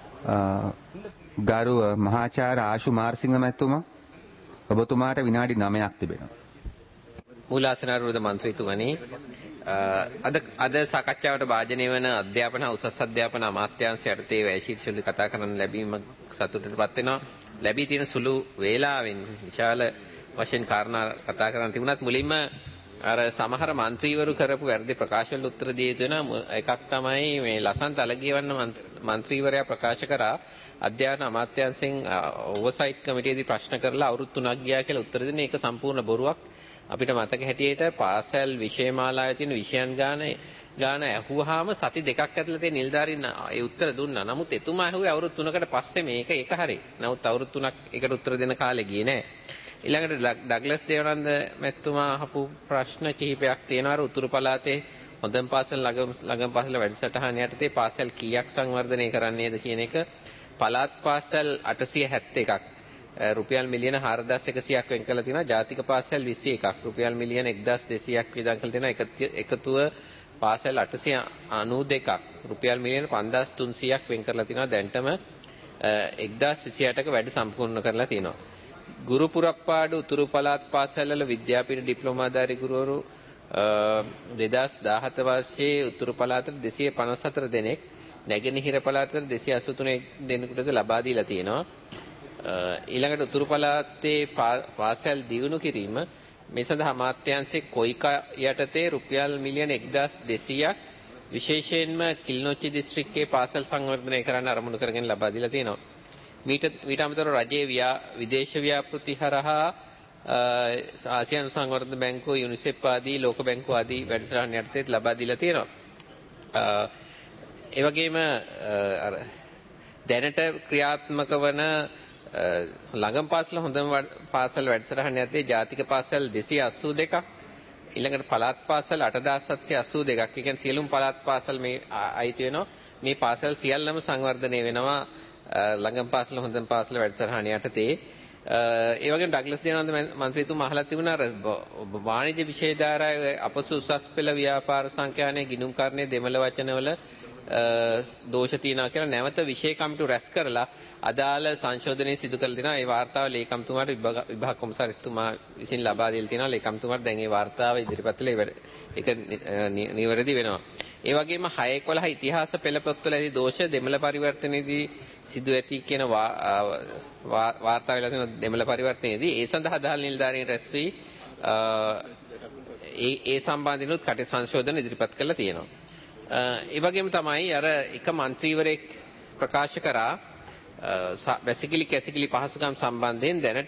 ගරු මහාචාර්ය ආශු මාර්සිංහ මැතිතුමා, ඔබතුමාට විනාඩි 9ක් තිබෙනවා. මූලාසනාරූඪ මන්ත්‍රීතුමනි, අද සාකච්ඡාවට භාජනය වන අධ්‍යාපන උසස් අධ්‍යාපන අමාත්‍යාංශය යටතේ වැය ශීර්ෂවල කතා කරන්න ලැබීම සතුටටපත් වෙනවා. ලැබී තියෙන සුළු වේලාවෙන් විශාල වශයෙන් කාරණා කතා කරන්න තිබුණත් මුලින්ම අර සමහර මන්ත්‍රීවරු කරපු වැරදි ප්‍රකාශවල උත්තර දිය යුතු වෙන එකක් තමයි මේ ලසන්ත අලගියවන්න මන්ත්‍රීවරයා ප්‍රකාශ කරා අධ්‍යාපන අමාත්‍යාංශයෙන් ඕවර්සයිට් කමිටියේදී ප්‍රශ්න කරලා අවුරුදු 3ක් ගියා කියලා උත්තර දෙන එක සම්පූර්ණ බොරුවක්. අපිට මතක හැටියට පාසල් විෂයමාලාවේ තියෙන විෂයන් ගාන ඇහුවාම සති දෙකක් ඇතුළත නිලධාරීන් ඒ උත්තර දුන්නා. නමුත් එතුමා ඇහුවේ අවුරුදු 3කට පස්සේ මේක හරි. නමුත් අවුරුදු 3ක් එකට උත්තර දෙන කාලේ ගියේ නෑ. ඊළඟට ඩග්ලස් දේවානන්ද මැතිතුමා අහපු ප්‍රශ්න කිහිපයක් තියෙනවා. අර උතුරු පළාතේ හොඳම පාසල් ළඟම පාසල වැඩසටහන යටතේ පාසල් කීයක් සංවර්ධනය කරන්නේද කියන එක. පළාත් පාසල් 871ක් රුපියල් මිලියන 4100ක් වෙන් කරලා තියෙනවා. ජාතික පාසල් 21ක් රුපියල් මිලියන 1200ක් වියදම් කරලා තියෙනවා. එකතුව පාසල් 892ක් රුපියල් මිලියන 5300ක් වෙන් කරලා තියෙනවා. දැන්ටම 1028ක වැඩ සම්පූර්ණ කරලා තියෙනවා. ගුරු පුරප්පාඩු උතුරු පළාත් පාසල්වල විද්‍යාපීඨ ඩිප්ලෝමාධාරී ගුරුවරු 2017 වර්ෂයේ උතුරු පළාතට 254 දෙනෙක්, නැගෙනහිර පළාතට 283 දෙනෙකුටද ලබා දීලා තියෙනවා. ඊළඟට උතුරු පළාතේ පාසල් දියුණු කිරීම මේ සඳහා අමාත්‍යාංශයේ කොයිකා යටතේ රුපියල් මිලියන 1200ක් විශේෂයෙන්ම කිලිනොච්චි දිස්ත්‍රික්කයේ පාසල් සංවර්ධනය කරන්න අරමුණු කරගෙන ලබා දීලා තියෙනවා. මීට අමතරව රජයේ විදේශ ව්‍යාපෘති හරහා ආසියානු සංවර්ධන බැංකුව, යුනිසෙෆ් ආදී ලෝක බැංකුව ආදී වැඩසටහන් යටතේ ලබා දීලා තියෙනවා. ඒ වගේම දැනට ක්‍රියාත්මක වන ළඟම පාසල හොඳම පාසල් වැඩසටහන යටතේ ජාතික පාසල් 282ක්, ඊළඟට පළාත් පාසල් 8782ක්. ඒ කියන්නේ සියලුම පළාත් පාසල් මේ අයිති වෙනවා. මේ පාසල් සියල්ලම සංවර්ධනය වෙනවා ළඟම පාසල හොඳම පාසල වැඩසටහන යටතේ. ඒ වගේම ඩග්ලස් දේවානන්ද මන්ත්‍රීතුමා අහලා තිබුණා වාණිජ්‍ය විෂය ධාරාවේ අපසු උසස් පෙළ ව්‍යාපාර සංඛ්‍යානයේ ගිණුම්කරණයේ දෙමළ වචනවල දෝෂ තියෙනවා කියලා නැවත විෂය කමිටු රැස් කරලා අදාළ සංශෝධනය සිදු කරලා දෙනවා. ඒ වාර්තාව ලේකම්තුමාට විභාග කොමසාරිස්තුමා විසින් ලබා දීලා තියෙනවා. ලේකම්තුමාට දැන් ඒ වාර්තාව ඉදිරිපත් කළේ ඒක නිවැරදි වෙනවා. ඒ වගේම 6-11 ඉතිහාස පෙළ පොත්වල ඇති දෝෂ දෙමළ පරිවර්තනයේදී සිදු ඇති කියන වාර්තා වෙලා තියෙන දෙමළ පරිවර්තනයේදී ඒ සඳහා අදාළ නිලධාරීන් රැස් වී ඒ සම්බන්ධිනුත් කටයුතු සංශෝධන ඉදිරිපත් කරලා තියෙනවා. ඒ වගේම තමයි අර එක മന്ത്രിවරයෙක් ප්‍රකාශ කරා වැසිකිලි කැසිකිලි පහසුකම් සම්බන්ධයෙන් දැනට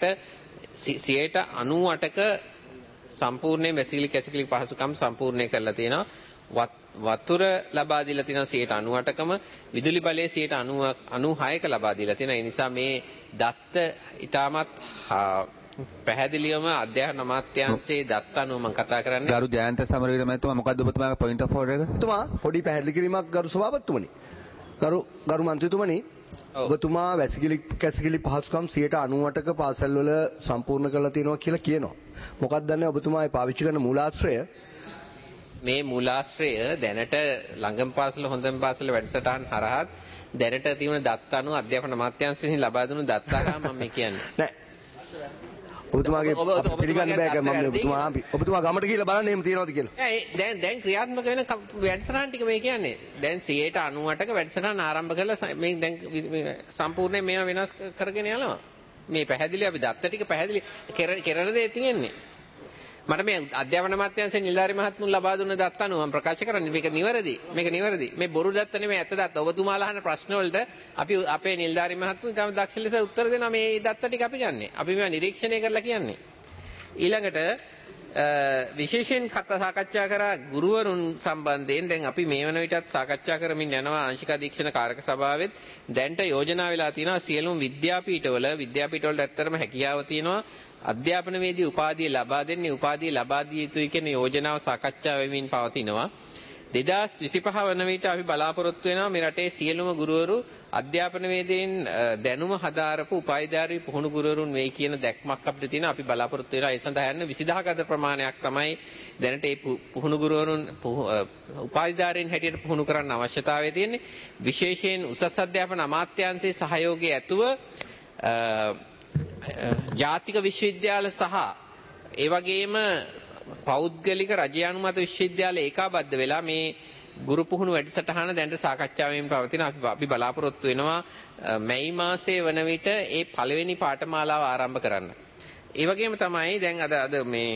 98%ක සම්පූර්ණයෙන් වැසිකිලි කැසිකිලි පහසුකම් සම්පූර්ණය කරලා තියෙනවා. වතුර ලබා දීලා තියෙනවා 98%කම, විදුලි බලය 96%ක ලබා දීලා තියෙනවා. ඒ නිසා මේ දත්ත ඉතාමත් පැහැදිලිවම අධ්‍යාපන අමාත්‍යාංශයේ දත්ත අනුව මම කතා කරන්නේ. ගරු ජයන්ත සමරවීර මහත්මයා, මොකද්ද ඔබතුමාගේ පොයින්ට් ඔෆ් ඕඩර් එක? ඔබතුමා පොඩි පැහැදිලි කිරීමක් ගරු සභාපතිතුමනි. ගරු මන්ත්‍රීතුමනි, ඔබතුමා වැසිකිලි කැසිකිලි පහසුකම් 98%ක පාසල්වල සම්පූර්ණ කරලා තියෙනවා කියලා කියනවා. මොකක්ද දන්නේ ඔබතුමා පාවිච්චි කරන මූලාශ්‍රය? මේ මූලාශ්‍රය දැනට ළඟම පාසල හොඳම පාසල වැඩසටහන් හරහා දැනට තියෙන දත්ත අනුව අධ්‍යාපන අමාත්‍යාංශයෙන් ලබා දුණු දත්ත හරහා මම මේ කියන්නේ. නෑ. ඔබතුමාගේ පිළිගන්න බෑ මම ඔබතුමා ගමට ගිහලා බලන්න එහෙම තියනවද කියලා. දැන් ක්‍රියාත්මක වෙන වැඩසටහන් ටික මේ කියන්නේ. දැන් 98%ක වැඩසටහන් ආරම්භ කරලා මේ දැන් සම්පූර්ණයෙන් මේවා වෙනස් කරගෙන යනවා. මේ පැහැදිලි අපි දත්ත ටික පැහැදිලි කරන දේ තියෙන්නේ. මට මේ අධ්‍යාපන අමාත්‍යාංශයේ නිලධාරී මහත්මුන් ලබා දුන්න දත්ත අනුව මම ප්‍රකාශ කරන්නේ මේක නිවැරදි. මේ බොරු දත්ත නෙමෙයි ඇත්ත දත්ත. ඔබතුමාලා අහන ප්‍රශ්න වලට අපි අපේ නිලධාරී මහත්මුන් තාම දක්ෂ ලෙස උත්තර දෙනවා. මේ දත්ත ටික අපි ගන්නෙ. අපි මේවා නිරීක්ෂණය කරලා කියන්නේ. ඊළඟට විශේෂයෙන් සාකච්ඡා කරා ගුරුවරුන් සම්බන්ධයෙන් දැන් අපි මේ වන විටත් සාකච්ඡා කරමින් යනවා ආංශික අධීක්ෂණ කාරක සභාවෙත් දැන්ට යෝජනා වෙලා තියෙනවා සියලුම විද්‍යාපීඨවල ඇත්තටම හැකියාව තියෙනවා අධ්‍යාපනවේදී උපාධිය ලබා දෙන්නේ උපාධිය ලබා දිය යුතුයි කියන යෝජනාව සාකච්ඡා වෙමින් පවතිනවා 2025 වන විට අපි බලාපොරොත්තු වෙනවා මේ රටේ සියලුම ගුරුවරු අධ්‍යාපනවේදීන් දැනුම හදාරපු උපාධිධාරී පුහුණු ගුරුවරුන් වෙයි කියන දැක්මක් අපිට තියෙනවා අපි බලාපොරොත්තු වෙනවා ඒ සඳහා යන 20000ක අධ ප්‍රමාණයක් තමයි දැනට මේ පුහුණු ගුරුවරුන් උපාධිධාරීන් හැටියට පුහුණු කරන්න අවශ්‍යතාවය තියෙන්නේ විශේෂයෙන් උසස් අධ්‍යාපන අමාත්‍යාංශයේ සහයෝගය ඇතුව ජාතික විශ්වවිද්‍යාල සහ ඒ වගේම පෞද්ගලික රජයානුමත විශ්වවිද්‍යාල ඒකාබද්ධ වෙලා මේ ගුරු පුහුණු වැඩසටහන දැනට සාකච්ඡා වෙමින් පවතින අපි බලාපොරොත්තු වෙනවා මැයි මාසයේ වන විට ඒ පළවෙනි පාඨමාලාව ආරම්භ කරන්න. ඒ වගේම තමයි දැන් අද මේ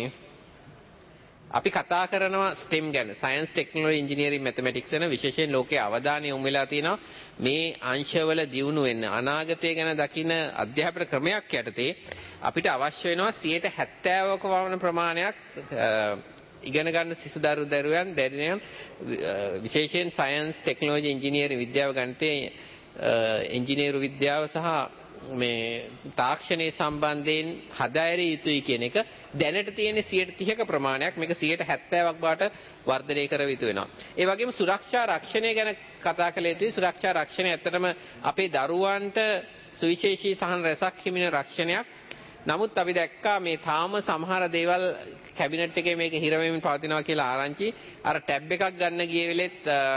අපි කතා කරනවා STEM ගැන සයන්ස් ටෙක්නොලොජි ඉංජිනේරින් මැතමැටික්ස් ගැන විශේෂයෙන් ලෝකයේ අවධානය යොමු වෙලා තියෙනවා මේ අංශවල දියුණු වෙන්න අනාගතය ගැන දකින අධ්‍යාපන ක්‍රමයක් යටතේ අපිට අවශ්‍ය වෙනවා 70%ක වන ප්‍රමාණයක් ඉගෙන ගන්න සිසු දරුවන් විශේෂයෙන් සයන්ස් ටෙක්නොලොජි ඉංජිනේරින් විද්‍යාව ගණිතය ඉංජිනේරු විද්‍යාව සහ මේ තාක්ෂණයේ සම්බන්ධයෙන් හදාරිය යුතුයි කියන එක දැනට තියෙන 30%ක ප්‍රමාණයක් මේක 70%ක් බවට වර්ධනය කර යුතු වෙනවා. ඒ වගේම සුරක්ෂා රක්ෂණය ගැන කතා කළ යුතුයි. සුරක්ෂා රක්ෂණය ඇත්තටම අපේ දරුවන්ට සුවිශේෂී සහන රැසක් හිමින රක්ෂණයක්. නමුත් අපි දැක්කා මේ තාම සමහර දේවල් කැබිනට් එකේ මේක හිර වෙමින් පවතිනවා කියලා ආරංචි. අර ටැබ් එකක් ගන්න ගිය වෙලෙත්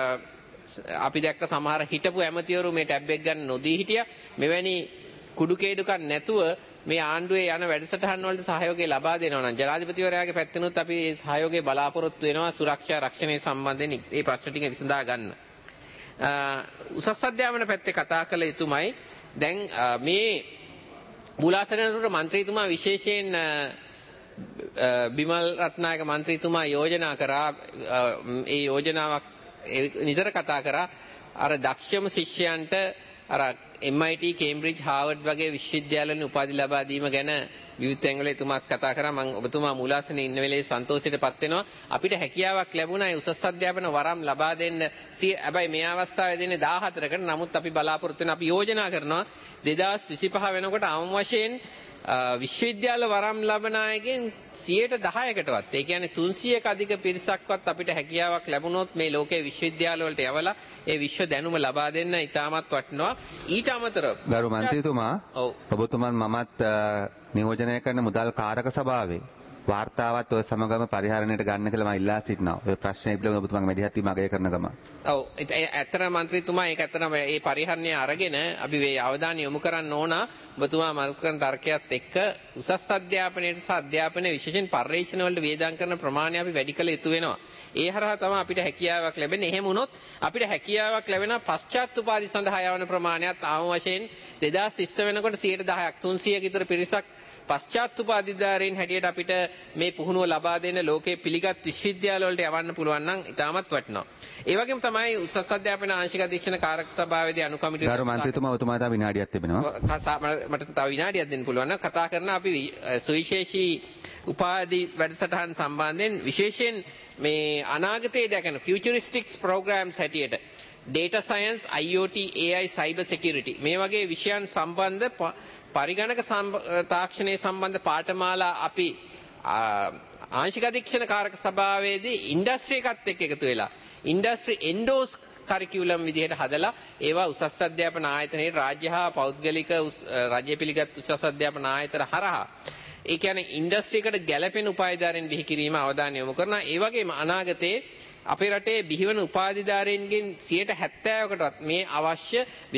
අපි දැක්ක සමහර හිටපු ඇමතිවරු මේ ටැබ් එක ගන්න නොදී හිටියා. මෙවැනි කුඩු කේඩුකක් නැතුව මේ ආණ්ඩුවේ යන වැඩසටහන් වලට සහයෝගය ලබා දෙනවා නම් ජනාධිපතිවරයාගේ පැත්තෙනුත් අපි ඒ සහයෝගය බලාපොරොත්තු වෙනවා සුරක්ෂා රක්ෂණය සම්බන්ධයෙන් මේ ප්‍රශ්න ටික විසඳා ගන්න. උසස් අධ්‍යාපන පැත්තේ කතා කළ යුතුමයි. දැන් මේ මූලාසනතර මන්ත්‍රීතුමා විශේෂයෙන් බිමල් රත්නායක මන්ත්‍රීතුමා යෝජනා කරා ඒ යෝජනාවක් නිතර කතා කරා අර දක්ෂම ශිෂ්‍යයන්ට අර MIT කේම්බ්‍රිජ් හාවර්ඩ් වගේ විශ්වවිද්‍යාලවලින් උපාධි ලබා දීම ගැන විවිධ තැන්වල එතුමාත් කතා කරා. මම ඔබතුමා මූලාසනයේ ඉන්න වෙලේ සන්තෝෂයටපත් වෙනවා. අපිට හැකියාවක් ලැබුණා ඒ උසස් අධ්‍යාපන වරම් ලබා දෙන්න. හැබැයි මේ අවස්ථාවේ දෙන්නේ 14කට. නමුත් අපි බලාපොරොත්තු වෙන අපි යෝජනා කරනවා 2025 වෙනකොට අවම වශයෙන් විශ්වවිද්‍යාල වරම් ලබන අයගෙන් 10%කටවත් ඒ කියන්නේ 300ක අධික පිරිසක්වත් අපිට හැකියාවක් ලැබුණොත් මේ ලෝකයේ විශ්වවිද්‍යාල වලට යවලා ඒ විශ්ව දැනුම ලබා දෙන්න ඉතාමත් වටිනවා. ඊට අමතරව ගරු මන්ත්‍රීතුමා ඔබතුමන් මමත් නියෝජනය කරන මුදල් කාරක සභාවේ වාර්තාවත් ඔය සමගම පරිහරණයට ගන්න කියලා මම ඉල්ලා සිටිනවා. ඔය ප්‍රශ්නේ පිළිබඳව ඔබතුමාගේ මැදිහත් වීම අගය කරන ගම. ඔව් ඇත්තටම මන්ත්‍රීතුමා ඒක ඇත්තටම මේ පරිහරණය අරගෙන අපි මේ අවධානය යොමු කරන්න ඕන. ඔබතුමා මල් කරන තර්කයත් එක්ක උසස් අධ්‍යාපනයේ සහ අධ්‍යාපනයේ විශේෂයෙන් පර්යේෂණ වලට වේදම් කරන ප්‍රමාණය අපි වැඩි කළ යුතු වෙනවා. ඒ හරහා තමයි අපිට හැකියාවක් ලැබෙන්නේ. එහෙම වුණොත් අපිට හැකියාවක් ලැබෙනවා පශ්චාත් උපාධි සඳහා යවන ප්‍රමාණයත් ආම වශයෙන් 2020 වෙනකොට 10%ක් 300ක විතර පිරිසක් පශ්චාත් උපාධිධාරීන් හැටියට අපිට මේ පුහුණුව ලබා දෙන ලෝකයේ පිළිගත් විශ්වවිද්‍යාල වලට යවන්න පුළුවන් නම් ඉතාමත් වටිනවා. ඒ වගේම තමයි උසස් අධ්‍යාපන ආංශික අධීක්ෂණ කාරක සභාවේදී අනු කමිටුව ගරු මන්ත්‍රීතුමා ඔබතුමා තව විනාඩියක් තිබෙනවා. මට තව විනාඩියක් දෙන්න පුළුවන් නම් කතා කරන අපි සුවිශේෂී උපාධි වැඩසටහන් සම්බන්ධයෙන් විශේෂයෙන් මේ අනාගතයේ දැකන ෆියුචරිස්ටික්ස් ප්‍රෝග්‍රෑම්ස් හැටියට data science IoT AI cyber security මේ වගේ විෂයන් සම්බන්ධ පරිගණක තාක්ෂණයේ සම්බන්ධ පාඨමාලා අපි ආංශික අධීක්ෂණ කාරක සභාවේදී ඉන්ඩස්ට්‍රි එකත් එක්ක එකතු වෙලා ඉන්ඩස්ට්‍රි එන්ඩෝස් කරිකියුලම් විදිහට හදලා ඒවා උසස් අධ්‍යාපන ආයතනයේ රාජ්‍ය හා පෞද්ගලික රාජ්‍ය පිළිගත් උසස් අධ්‍යාපන ආයතන හරහා ඒ කියන්නේ ඉන්ඩස්ට්‍රි එකට ගැළපෙන උපාධිධාරීන් බිහි කිරීම අවධානය යොමු කරනවා. ඒ වගේම අනාගතයේ අපේ රටේ බිහිවන උපාධිධාරීන්ගෙන් 70%කටවත් මේ අවශ්‍ය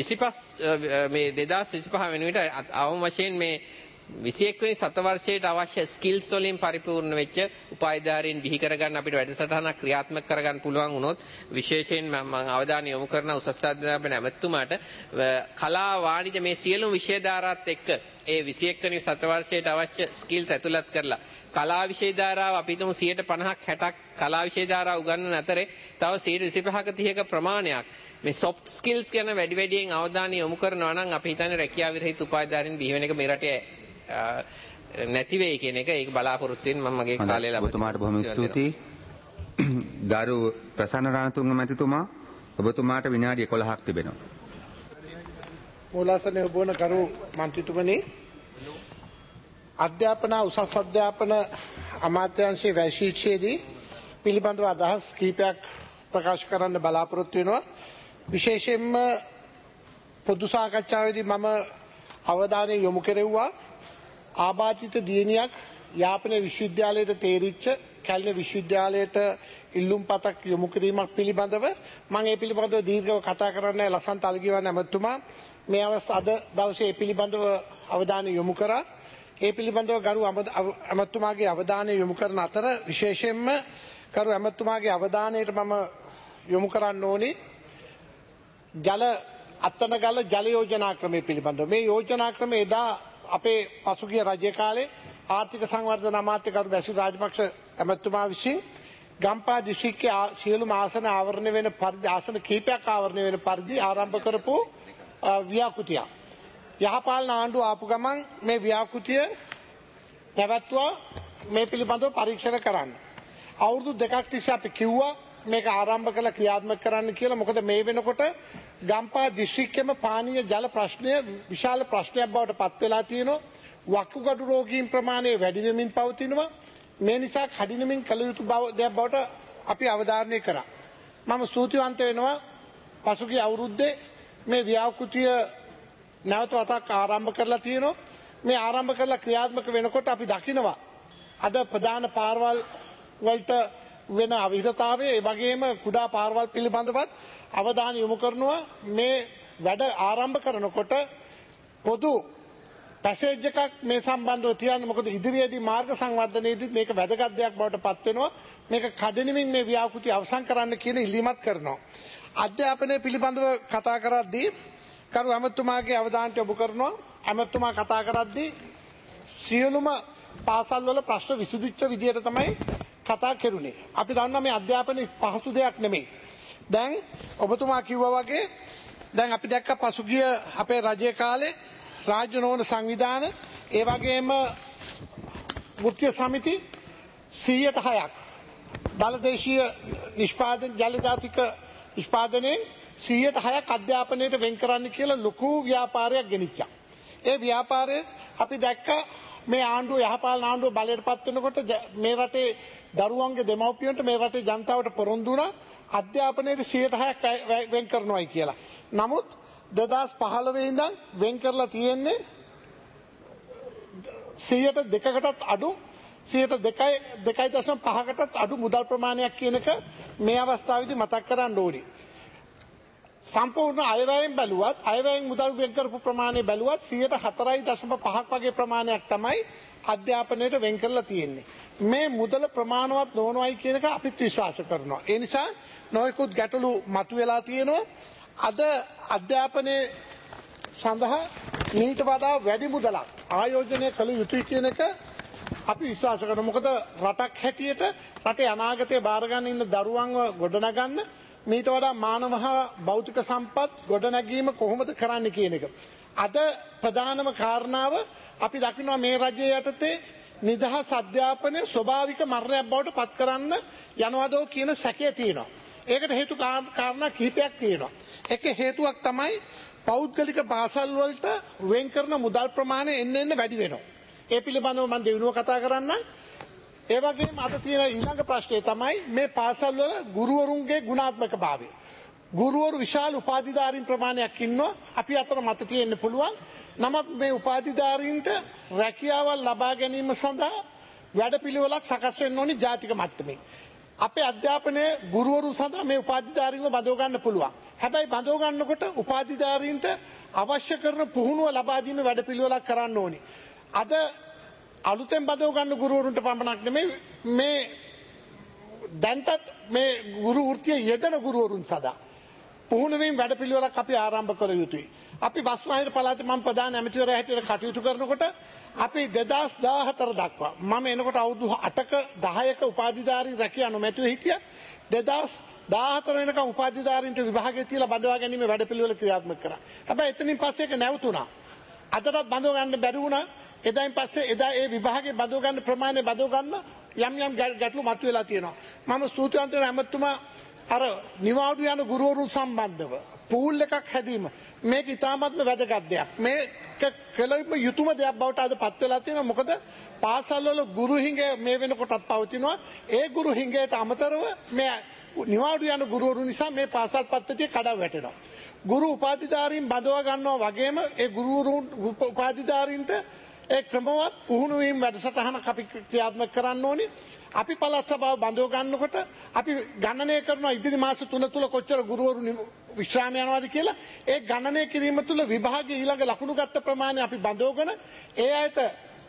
25 මේ 2025 වෙන විට අවම වශයෙන් මේ 21 වෙනි සතවර්ෂයට අවශ්‍ය ස්කිල්ස් වලින් පරිපූර්ණ වෙච්ච උපාධිධාරීන් බිහි කරගන්න අපිට වැඩසටහනක් ක්‍රියාත්මක කරගන්න පුළුවන් වුණොත් විශේෂයෙන් මම අවධානය යොමු කරන උසස් අධ්‍යාපන ඇමතුමාට කලා වාණිජ මේ සියලුම විෂය ධාරාත් එක්ක ඒ 21 වෙනි සතවර්ෂයට අවශ්‍ය ස්කිල්ස් ඇතුළත් කරලා කලා විෂය ධාරාව අපි හිතමු 50%ක් 60ක් කලා විෂය ධාරාව උගන්වන අතරේ තව 25%ක 30ක ප්‍රමාණයක් මේ soft skills ගැන වැඩි වැඩියෙන් අවධානය යොමු කරනවා නම් අපි හිතන්නේ රැකියාව විරහිත උපාධිධාරීන් බිහි වෙන එක මේ රටේ නැති වෙයි කියන එක ඒක බලාපොරොත්තු වෙන මම මගේ කාලය ලබා ඔබතුමාට බොහොම ස්තුතියි. ගරු ප්‍රසන්න රණතුංග මැතිතුමා ඔබතුමාට විනාඩි 11ක් තිබෙනවා. මූලාසනයේ ඔබවන කරු මන්ත්‍රීතුමනි අධ්‍යාපන උසස් අධ්‍යාපන අමාත්‍යාංශයේ වැශීක්ෂයේදී පිළිබඳව අදහස් කීපයක් ප්‍රකාශ කරන්න බලාපොරොත්තු වෙනවා. විශේෂයෙන්ම පොදු සාකච්ඡාවේදී මම අවධානය යොමු කෙරෙව්වා ආබාධිත දියණියක් යාපන විශ්වවිද්‍යාලයට තේරිච්ච කැලණි විශ්වවිද්‍යාලයට ඉල්ලුම් පතක් යොමු කිරීමක් පිළිබඳව මම ඒ පිළිබඳව දීර්ඝව කතා කරන්න ලසන්ත අලගිවන්න ඇමතුමා මේ අද දවසේ ඒ පිළිබඳව අවධානය යොමු කරා. ඒ පිළිබඳව ගරු ඇමතුමාගේ අවධානය යොමු කරන අතර විශේෂයෙන්ම ගරු ඇමතුමාගේ අවධානයට මම යොමු කරන්න ඕනේ ජල අත්තනගල ජල යෝජනා ක්‍රමය පිළිබඳව. මේ යෝජනා ක්‍රමය එදා අපේ පසුගිය රජය කාලේ ආර්ථික සංවර්ධන අමාත්‍ය කරු බැසිල් රාජපක්ෂ ඇමතුමා විසින් ගම්පා දිස්ත්‍රික්කයේ සියලුම ආසන ආවරණය වෙන පරිදි ආසන කීපයක් ආවරණය වෙන පරිදි ආරම්භ කරපු ව්‍යාකෘතිය. යහපාලන ආණ්ඩුව ආපු ගමන් මේ ව්‍යාකෘතිය පැවැත්වුවා මේ පිළිබඳව පරීක්ෂණ කරන්න. අවුරුදු දෙකක් තිස්සේ අපි කිව්වා මේක ආරම්භ කළ ක්‍රියාත්මක කරන්න කියලා. මොකද මේ වෙනකොට ගම්පා දිස්ත්‍රික්කෙම පානීය ජල ප්‍රශ්නය විශාල ප්‍රශ්නයක් බවට පත් වෙලා තියෙනවා. වකුගඩු රෝගීන් ප්‍රමාණය වැඩි වෙමින් පවතිනවා. මේ නිසා කඩිනමින් කළ යුතු දෙයක් බවට අපි අවධාරණය කරා. මම ස්තුතිවන්ත වෙනවා පසුගිය අවුරුද්දේ මේ ව්‍යාකෘතිය නැවත වතාවක් ආරම්භ කරලා තියෙනවා. මේ ආරම්භ කරලා ක්‍රියාත්මක වෙනකොට අපි දකිනවා අද ප්‍රධාන පාරවල් වලට වෙන අවිහිතතාවය ඒ වගේම කුඩා පාරවල් පිළිබඳවත් අවධානය යොමු කරනවා. මේ වැඩ ආරම්භ කරනකොට පොදු පැසේජ් එකක් මේ සම්බන්ධව තියන්න. මොකද ඉදිරියේදී මාර්ග සංවර්ධනයේදී මේක වැදගත් දෙයක් බවට පත් වෙනවා. මේක කඩිනමින් මේ ව්‍යාකෘතිය අවසන් කරන්න කියන ඉල්ලීමක් කරනවා. අධ්‍යාපනය පිළිබඳව කතා කරද්දී කරු ඇමතුමාගේ අවධානයට යොමු කරනවා. ඇමතුමා කතා කරද්දී සියලුම පාසල් වල ප්‍රශ්න විසඳිච්ච විදියට තමයි කතා කෙරුණේ. අපි දන්නවා මේ අධ්‍යාපනය පහසු දෙයක් නෙමෙයි. දැන් ඔබතුමා කිව්වා වගේ දැන් අපි දැක්ක පසුගිය අපේ රජයේ කාලේ රාජ්‍ය නොවන සංවිධාන ඒ වගේම වෘත්තීය සමිති 106ක් බලදේශීය නිෂ්පාදන ජලජාතික නිෂ්පාදනයේ 106ක් අධ්‍යාපනයට වෙන් කරන්න කියලා ලොකු ව්‍යාපාරයක් ගෙනිච්චා. ඒ ව්‍යාපාරය අපි දැක්ක මේ ආණ්ඩුව යහපාලන ආණ්ඩුව බලයට පත් වෙනකොට මේ රටේ දරුවන්ගේ දෙමව්පියන්ට මේ රටේ ජනතාවට පොරොන්දු වුණා අධ්‍යාපනයේ 106ක් වෙන් කරනවායි කියලා. නමුත් 2015 ඉඳන් වෙන් කරලා තියෙන්නේ 2%කටත් අඩු 2.5කටත් අඩු මුදල් ප්‍රමාණයක් කියන එක මේ අවස්ථාවේදී මතක් කරන්න ඕනේ. සම්පූර්ණ අයවැයෙන් බැලුවත් අයවැයෙන් මුදල් වෙන් කරපු ප්‍රමාණය බැලුවත් 4.5ක් වගේ ප්‍රමාණයක් තමයි අධ්‍යාපනයට වෙන් කරලා තියෙන්නේ. මේ මුදල ප්‍රමාණවත් නොවනවයි කියන එක අපිත් විශ්වාස කරනවා. ඒ නිසා නොයෙකුත් ගැටලු මතුවලා තියෙනවා. අද අධ්‍යාපනයේ සඳහා මීට වඩා වැඩි මුදලක් ආයෝජනය කළ යුතුයි කියන එක අපි විශ්වාස කරනවා. මොකද රටක් හැටියට රටේ අනාගතය බාර ගන්න ඉන්න දරුවන්ව ගොඩනගන්න මීට වඩා මානව හා භෞතික සම්පත් ගොඩනැගීම කොහොමද කරන්න කියන එක. අද ප්‍රධානම කාරණාව අපි දකිනවා මේ රජයේ යටතේ නිදහස් අධ්‍යාපනය ස්වභාවික මරණයක් බවට පත් කරන්න යනවාදෝ කියන සැකය තියෙනවා. ඒකට හේතු කාරණා කිහිපයක් තියෙනවා. එක හේතුවක් තමයි පෞද්ගලික පාසල් වලට වෙන් කරන මුදල් ප්‍රමාණය එන්න වැඩි වෙනවා. ඒ පිළිබඳව මම දෙවෙනුව කතා කරන්න. ඒ වගේම අද තියෙන ඊළඟ ප්‍රශ්නය තමයි මේ පාසල් වල ගුරුවරුන්ගේ ගුණාත්මක භාවය. ගුරුවරු විශාල උපාධිධාරීන් ප්‍රමාණයක් ඉන්නවා. අපි අතර මත තියෙන්න පුළුවන්. නමුත් මේ උපාධිධාරීන්ට රැකියාවල් ලබා ගැනීම සඳහා වැඩපිළිවෙලක් සකස් වෙන්න ඕනි ජාතික මට්ටමේ. අපේ අධ්‍යාපනයේ ගුරුවරු සඳහා මේ උපාධිධාරීන්ව බඳව ගන්න පුළුවන්. හැබැයි බඳව ගන්නකොට උපාධිධාරීන්ට අවශ්‍ය කරන පුහුණුව ලබා දීමේ වැඩපිළිවෙලක් කරන්න ඕනි. අද අලුතෙන් බඳව ගන්න ගුරුවරුන්ට පමණක් නෙමෙයි මේ දැන්ටත් මේ ගුරු වෘත්තිය යෙදෙන ගුරුවරුන් සඳහා පුහුණු වීම වැඩපිළිවෙලක් අපි ආරම්භ කළ යුතුයි. අපි බස්නාහිර පළාතේ මම ප්‍රධාන ඇමතිවරයා හැටියට කටයුතු කරනකොට අපි 2014 දක්වා මම එනකොට අවුරුදු 8ක 10ක උපාධිධාරී රැකියා නොමැතිව හිටියා. 2014 වෙනකම් උපාධිධාරීන්ට විභාගය තියලා බඳවා ගැනීම වැඩපිළිවෙල ක්‍රියාත්මක කරා. හැබැයි එතනින් පස්සේ ඒක නැවතුණා. අදටත් බඳව ගන්න බැරි වුණා. එදායින් පස්සේ එදා ඒ විභාගේ බදව ගන්න ප්‍රමාණය බදව ගන්න යම් ගැටලු මතුවලා තියෙනවා. මම ස්තුතිවන්ත වෙනවා ඇමතුමා අර නිවාඩු යන ගුරුවරුන් සම්බන්ධව පූල් එකක් හැදීම මේක ඉතාමත්ම වැදගත් දෙයක්. මේක කළ යුතුම දෙයක් බවට අද පත් වෙලා තියෙනවා. මොකද පාසල්වල ගුරු හිඟය මේ වෙනකොටත් පවතිනවා. ඒ ගුරු හිඟයට අමතරව මේ නිවාඩු යන ගුරුවරු නිසා මේ පාසල් පද්ධතිය කඩා වැටෙනවා. ගුරු උපාධිධාරීන් බඳවා ගන්නවා වගේම ඒ ගුරුවරුන් උපාධිධාරීන්ට ඒ ක්‍රමවත් පුහුණු වීම වැඩසටහනක් අපි ක්‍රියාත්මක කරන්න ඕනේ. අපි පළාත් සභාව බඳව ගන්නකොට අපි ගණනය කරනවා ඉදිරි මාස 3 තුල කොච්චර ගුරුවරු විශ්‍රාම යනවාද කියලා. ඒ ගණනය කිරීම තුළ විභාගයේ ඊළඟ ලකුණු ගත්ත ප්‍රමාණය අපි බඳවගෙන ඒ අයට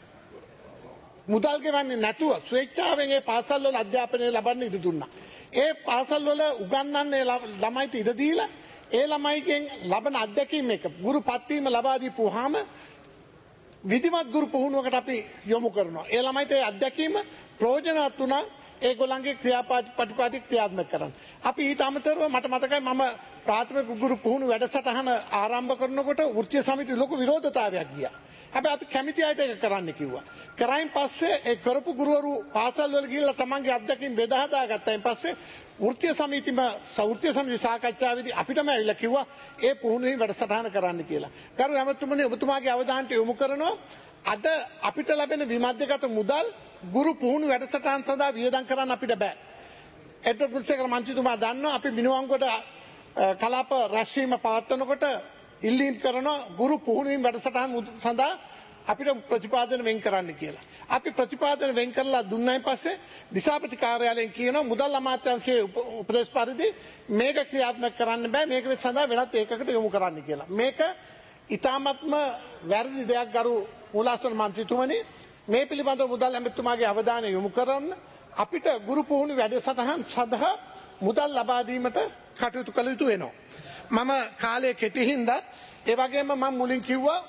මුදල් ගෙවන්නේ නැතුව ස්වේච්ඡාවෙන් ඒ පාසල් වල අධ්‍යාපනය ලබන්න ඉඩ දුන්නා. ඒ පාසල් වල උගන්වන්නේ ළමයිට ඉඩ දීලා ඒ ළමයිගෙන් ලබන අත්දැකීම් එක ගුරු පත්වීම ලබා දීපුවාම විධිමත් ගුරු පුහුණුවකට අපි යොමු කරනවා. ඒ ළමයිට ඒ අත්දැකීම ප්‍රයෝජනවත් වුණා ඒගොල්ලන්ගේ ක්‍රියාපටිපාටි ක්‍රියාත්මක කරන්න. අපි ඊට අමතරව මට මතකයි මම ප්‍රාථමික ගුරු පුහුණු වැඩසටහන ආරම්භ කරනකොට වෘත්තීය සමිතිය ලොකු විරෝධතාවයක් ගියා. හැබැයි අපි කැමති අයට ඒක කරන්න කිව්වා. කරයින් පස්සේ ඒ කරපු ගුරුවරු පාසල් වල ගිහිල්ලා තමන්ගේ අත්දැකීම් බෙදා හදාගත්තායින් පස්සේ වෘත්තීය සමිතිය සාකච්ඡාවේදී අපිටම ඇවිල්ලා කිව්වා ඒ පුහුණුවේ වැඩසටහන කරන්න කියලා. කරු ඇමතුමනි ඔබතුමාගේ අවධානයට යොමු කරනවා අද අපිට ලැබෙන විමධ්‍යගත මුදල් ගුරු පුහුණු වැඩසටහන් සඳහා වියදම් කරන්න අපිට බෑ. එඩ්වඩ් ගුණසේකර මන්ත්‍රීතුමා දන්නවා අපි මිනුවන්ගොඩ කලාප රැස්වීම පවත්වනකොට ඉල්ලීම් කරනවා ගුරු පුහුණුවීම් වැඩසටහන් සඳහා අපිට ප්‍රතිපාදන වෙන් කරන්න කියලා. අපි ප්‍රතිපාදන වෙන් කරලා දුන්නායින් පස්සේ දිසාපති කාර්යාලයෙන් කියනවා මුදල් අමාත්‍යාංශයේ උපදේශ පරිදි මේක ක්‍රියාත්මක කරන්න බෑ මේක සඳහා වෙනත් ඒකකට යොමු කරන්න කියලා. මේක ඊ타මත්ම වැරදි දෙයක් ගරු මූලාසන මන්ත්‍රීතුමනි මේ පිළිබඳව මුදල් ඇමතුමාගේ අවධානය යොමු කරන්න අපිට ගුරු පුහුණු වැඩසටහන් සඳහා මුදල් ලබා දීමට කටයුතු කළ යුතු වෙනවා. මම කාලය කෙටි හින්දා ඒ වගේම මම මුලින් කිව්වා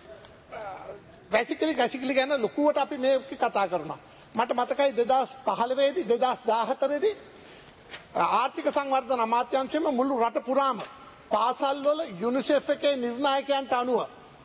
වැසිකිලි ගැන ලොකුවට අපි මේ කතා කරනවා. මට මතකයි 2015 දී 2014 දී ආර්ථික සංවර්ධන අමාත්‍යාංශයෙන් මුළු රට පුරාම පාසල් වල යුනිසෙෆ් එකේ නිර්ණායකයන්ට අනුව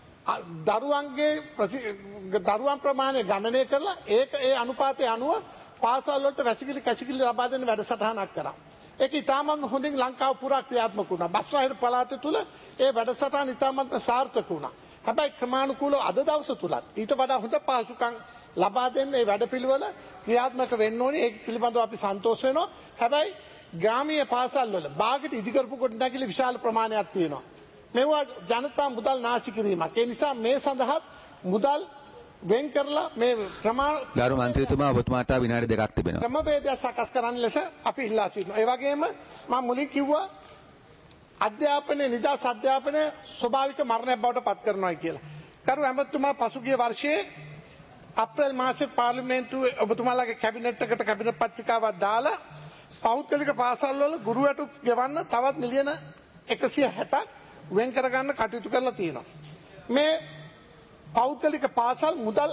දරුවන් ප්‍රමාණය ගණනය කරලා ඒක ඒ අනුපාතය අනුව පාසල් වලට වැසිකිලි ලබා දෙන වැඩසටහනක් කරා. ඒක ඉතාමත් හොඳින් ලංකාව පුරා ක්‍රියාත්මක වුණා. බස්නාහිර පළාත තුල ඒ වැඩසටහන ඉතාමත් සාර්ථක වුණා. හැබැයි ක්‍රමානුකූලව අද දවස තුලත් ඊට වඩා හොඳ පහසුකම් ලබා දෙන්න මේ වැඩපිළිවෙල ක්‍රියාත්මක වෙන්න ඕනේ. ඒක පිළිබඳව අපි සන්තෝෂ වෙනවා. හැබැයි ග්‍රාමීය පාසල් වල භාගයට ඉදිකරපු ගොඩනැගිලි විශාල ප්‍රමාණයක් තියෙනවා. මේවා ජනතා මුදල් නාස්ති කිරීමක්. ඒ නිසා මේ සඳහා මුදල් වෙන් කරලා මේ ප්‍රමාණ ගරු මන්ත්‍රීතුමා ඔබතුමාට විනාඩි 2ක් තිබෙනවා. ක්‍රමවේදය සකස් කරන්න ලෙස අපි ඉල්ලා සිටිනවා. ඒ වගේම මම මුලින් කිව්වා අධ්‍යාපනයේ නිදහස් අධ්‍යාපනය ස්වභාවික මරණයක් බවට පත් කරනවා කියලා. කරු ඇමතුමා පසුගිය වර්ෂයේ අප්‍රේල් මාසයේ පාර්ලිමේන්තුවේ ඔබතුමාලාගේ කැබිනට් එකට කැබිනට් පත්‍රිකාවක් දාලා පෞද්ගලික පාසල් වල ගුරු වැටුප් ගෙවන්න තවත් මිලියන 160ක් වෙන් කරගන්න කටයුතු කරලා තියෙනවා. මේ පෞද්ගලික පාසල් මුදල්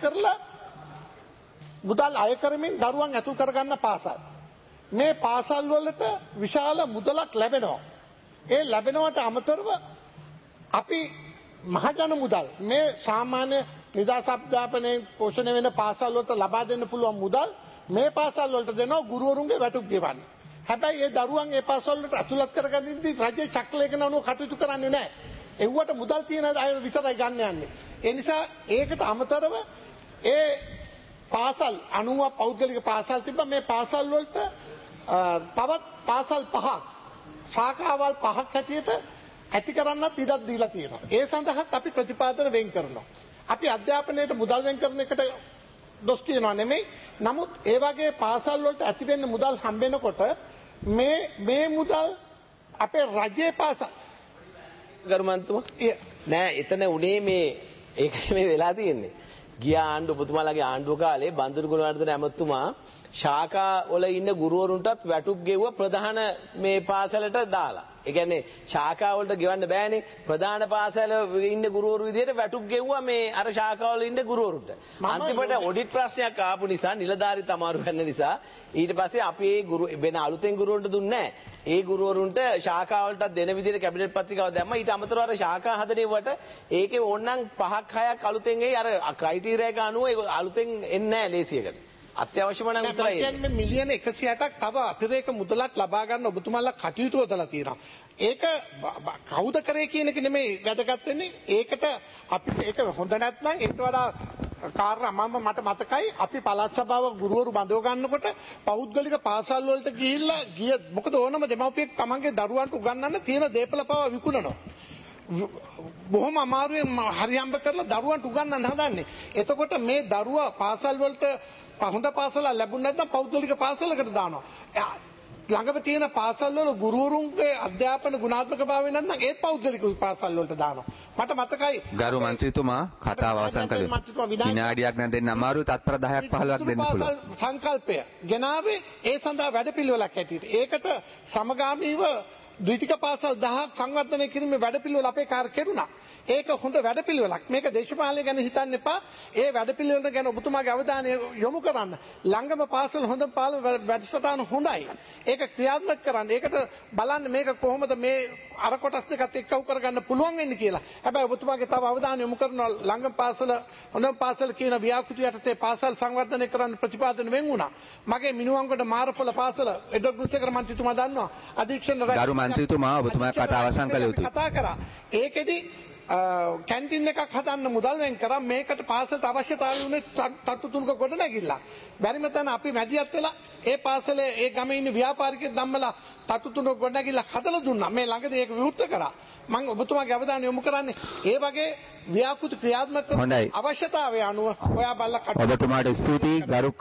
අය කරමින් දරුවන් ඇතුල් කරගන්න පාසල්. මේ පාසල් වලට විශාල මුදලක් ලැබෙනවා. ඒ ලැබෙනවට අමතරව අපි මහජන මුදල් මේ සාමාන්‍ය නිදහස් අධ්‍යාපනයෙන් පෝෂණය වෙන පාසල් වලට ලබා දෙන්න පුළුවන් මුදල් මේ පාසල් වලට දෙනවා ගුරුවරුන්ගේ වැටුප් ගෙවන්න. හැබැයි ඒ දරුවන් ඒ පාසල් වලට ඇතුළත් කරගන්නදී රජයේ චක්‍රලේඛන අනුව කටයුතු කරන්නේ නැහැ. එව්වට මුදල් තියෙන අය විතරයි ගන්න යන්නේ. ඒ නිසා ඒකට අමතරව ඒ පාසල් 90 පෞද්ගලික පාසල් තිබ්බා. මේ පාසල් වලට තවත් පාසල් 5ක් ශාඛාවල් 5ක් හැටියට ඇති කරන්නත් ඉඩක් දීලා තියෙනවා. ඒ සඳහාත් අපි ප්‍රතිපාදන වෙන් කරනවා. අපි අධ්‍යාපනයට මුදල් වෙන් කරන එකට දොස් කියනවා නෙමෙයි. නමුත් ඒ වගේ පාසල් වලට ඇති වෙන්න මුදල් හම්බෙනකොට මේ මුදල් අපේ රජයේ පාසල් ගරුමන්තුමා නෑ එතන උනේ මේ ඒකනේ මේ වෙලා තියෙන්නේ. ගිය ආණ්ඩුව ඔබතුමාලාගේ ආණ්ඩුව කාලේ බන්දුරු ගුණවර්ධන ඇමතුමා ශාඛා වල ඉන්න ගුරුවරුන්ටත් වැටුප් ගෙවුව ප්‍රධාන මේ පාසලට දාලා. ඒ කියන්නේ ශාඛා වලට ගෙවන්න බෑනේ. ප්‍රධාන පාසල ඉන්න ගුරුවරු විදිහට වැටුප් ගෙව්වා මේ අර ශාඛා වල ඉන්න ගුරුවරුන්ට. අන්තිමට ඔඩිට් ප්‍රශ්නයක් ආපු නිසා නිලධාරීත් අමාරු වෙන්න නිසා ඊට පස්සේ අපි ඒ වෙන අලුතෙන් ගුරුවරුන්ට දුන්නේ නැහැ. ඒ ගුරුවරුන්ට ශාඛා වලට දෙන විදිහට කැබිනට් පත්‍රිකාව දැම්මා. ඊට අමතරව අර ශාඛා හදනේවට ඒකේ ඕනනම් 5ක් 6ක් අලුතෙන් එයි අර ක්‍රයිටීරියා එක අනුව ඒක අලුතෙන් එන්නේ නැහැ ලේසියකට. අත්‍යවශ්‍යම නම් උතරයි. කියන්නේ මිලියන 160ක් තව අතිරේක මුදලක් ලබා ගන්න ඔබතුමාලා කටයුතු කරලා තියෙනවා. ඒක කවුද කරේ කියන එක නෙමෙයි වැදගත් වෙන්නේ. ඒකට අපි ඒක හොඳ නැත්නම් ඒකට වඩා කාරණා මට මතකයි අපි පළාත් සභාව ගුරුවරු බඳව ගන්නකොට පෞද්ගලික පාසල් වලට ගිහිල්ලා මොකද ඕනම දෙමව්පියෙක් තමන්ගේ දරුවන්ට උගන්වන්න තියෙන දේපල පවා විකුණනවා. බොහොම අමාරුවෙන් හරියම්බ කරලා දරුවන්ට උගන්වන්න හදන්නේ. එතකොට මේ දරුවා පාසල් වලට හොඳ පාසල ලැබුණ නැත්නම් පෞද්ගලික පාසලකට දානවා. ළඟම තියෙන පාසල් වල ගුරුවරුන්ගේ අධ්‍යාපන ගුණාත්මක භාවය නැත්නම් ඒත් පෞද්ගලික පාසල් වලට දානවා. මට මතකයි ගරු මන්ත්‍රීතුමා කතාව අවසන් කළේ. විනාඩියක් නැ දෙන්න අමාරුයි තත්පර 10ක් 15ක් දෙන්න පුළුවන්. සංකල්පය ගෙනාවේ ඒ සඳහා වැඩපිළිවෙලක් හැටියට. ඒකට සමගාමීව ද්විතික පාසල් 10ක් සංවර්ධනය කිරීමේ වැඩපිළිවෙල අපේ කාර්ය කෙරුණා. ඒක හොඳ වැඩපිළිවෙලක්. මේක දේශපාලනය ගැන හිතන්න එපා. ඒ වැඩපිළිවෙල ගැන ඔබතුමාගේ අවධානය යොමු කරන්න. ළඟම පාසල හොඳ පාසල වැඩසටහන හොඳයි. ඒක ක්‍රියාත්මක කරන්න. ඒකට බලන්න මේක කොහොමද මේ අර කොටස් දෙකත් එක්කව කරගන්න පුළුවන් වෙන්නේ කියලා. හැබැයි ඔබතුමාගේ තව අවධානය යොමු කරන ළඟම පාසල හොඳ පාසල කියන ව්‍යාපෘති යටතේ පාසල් සංවර්ධනය කරන්න ප්‍රතිපාදන වෙන් වුණා. මගේ මිනුවන්ගොඩ මාරපොළ පාසල එඩ්වඩ් ගුණසේකර මන්ත්‍රීතුමා දන්නවා. අධීක්ෂණ ගරු මන්ත්‍රීතුමා ඔබතුමා කතාව අවසන් කළ යුතුයි. කතා කරා. ඒකෙදි කැන්ටින් එකක් හදන්න මුදල් වෙන් කරා මේකට පාසලට අවශ්‍යතාවය උනේ තට්ටු තුනක ගොඩ නැගිලා. බැරිම තැන අපි මැදිහත් වෙලා ඒ පාසලේ ඒ ගමේ ඉන්න ව්‍යාපාරිකයෙක් ධම්මලා තට්ටු තුනක ගොඩ නැගිලා හදලා දුන්නා. මේ ළඟදී ඒක විවෘත කරා. මම ඔබතුමාගේ අවධානය යොමු කරන්නේ ඒ වගේ ව්‍යාපෘති ක්‍රියාත්මක කරන අවශ්‍යතාවය අනුව ඔයා බලලා ඔබතුමාට ස්තුතියි ගරු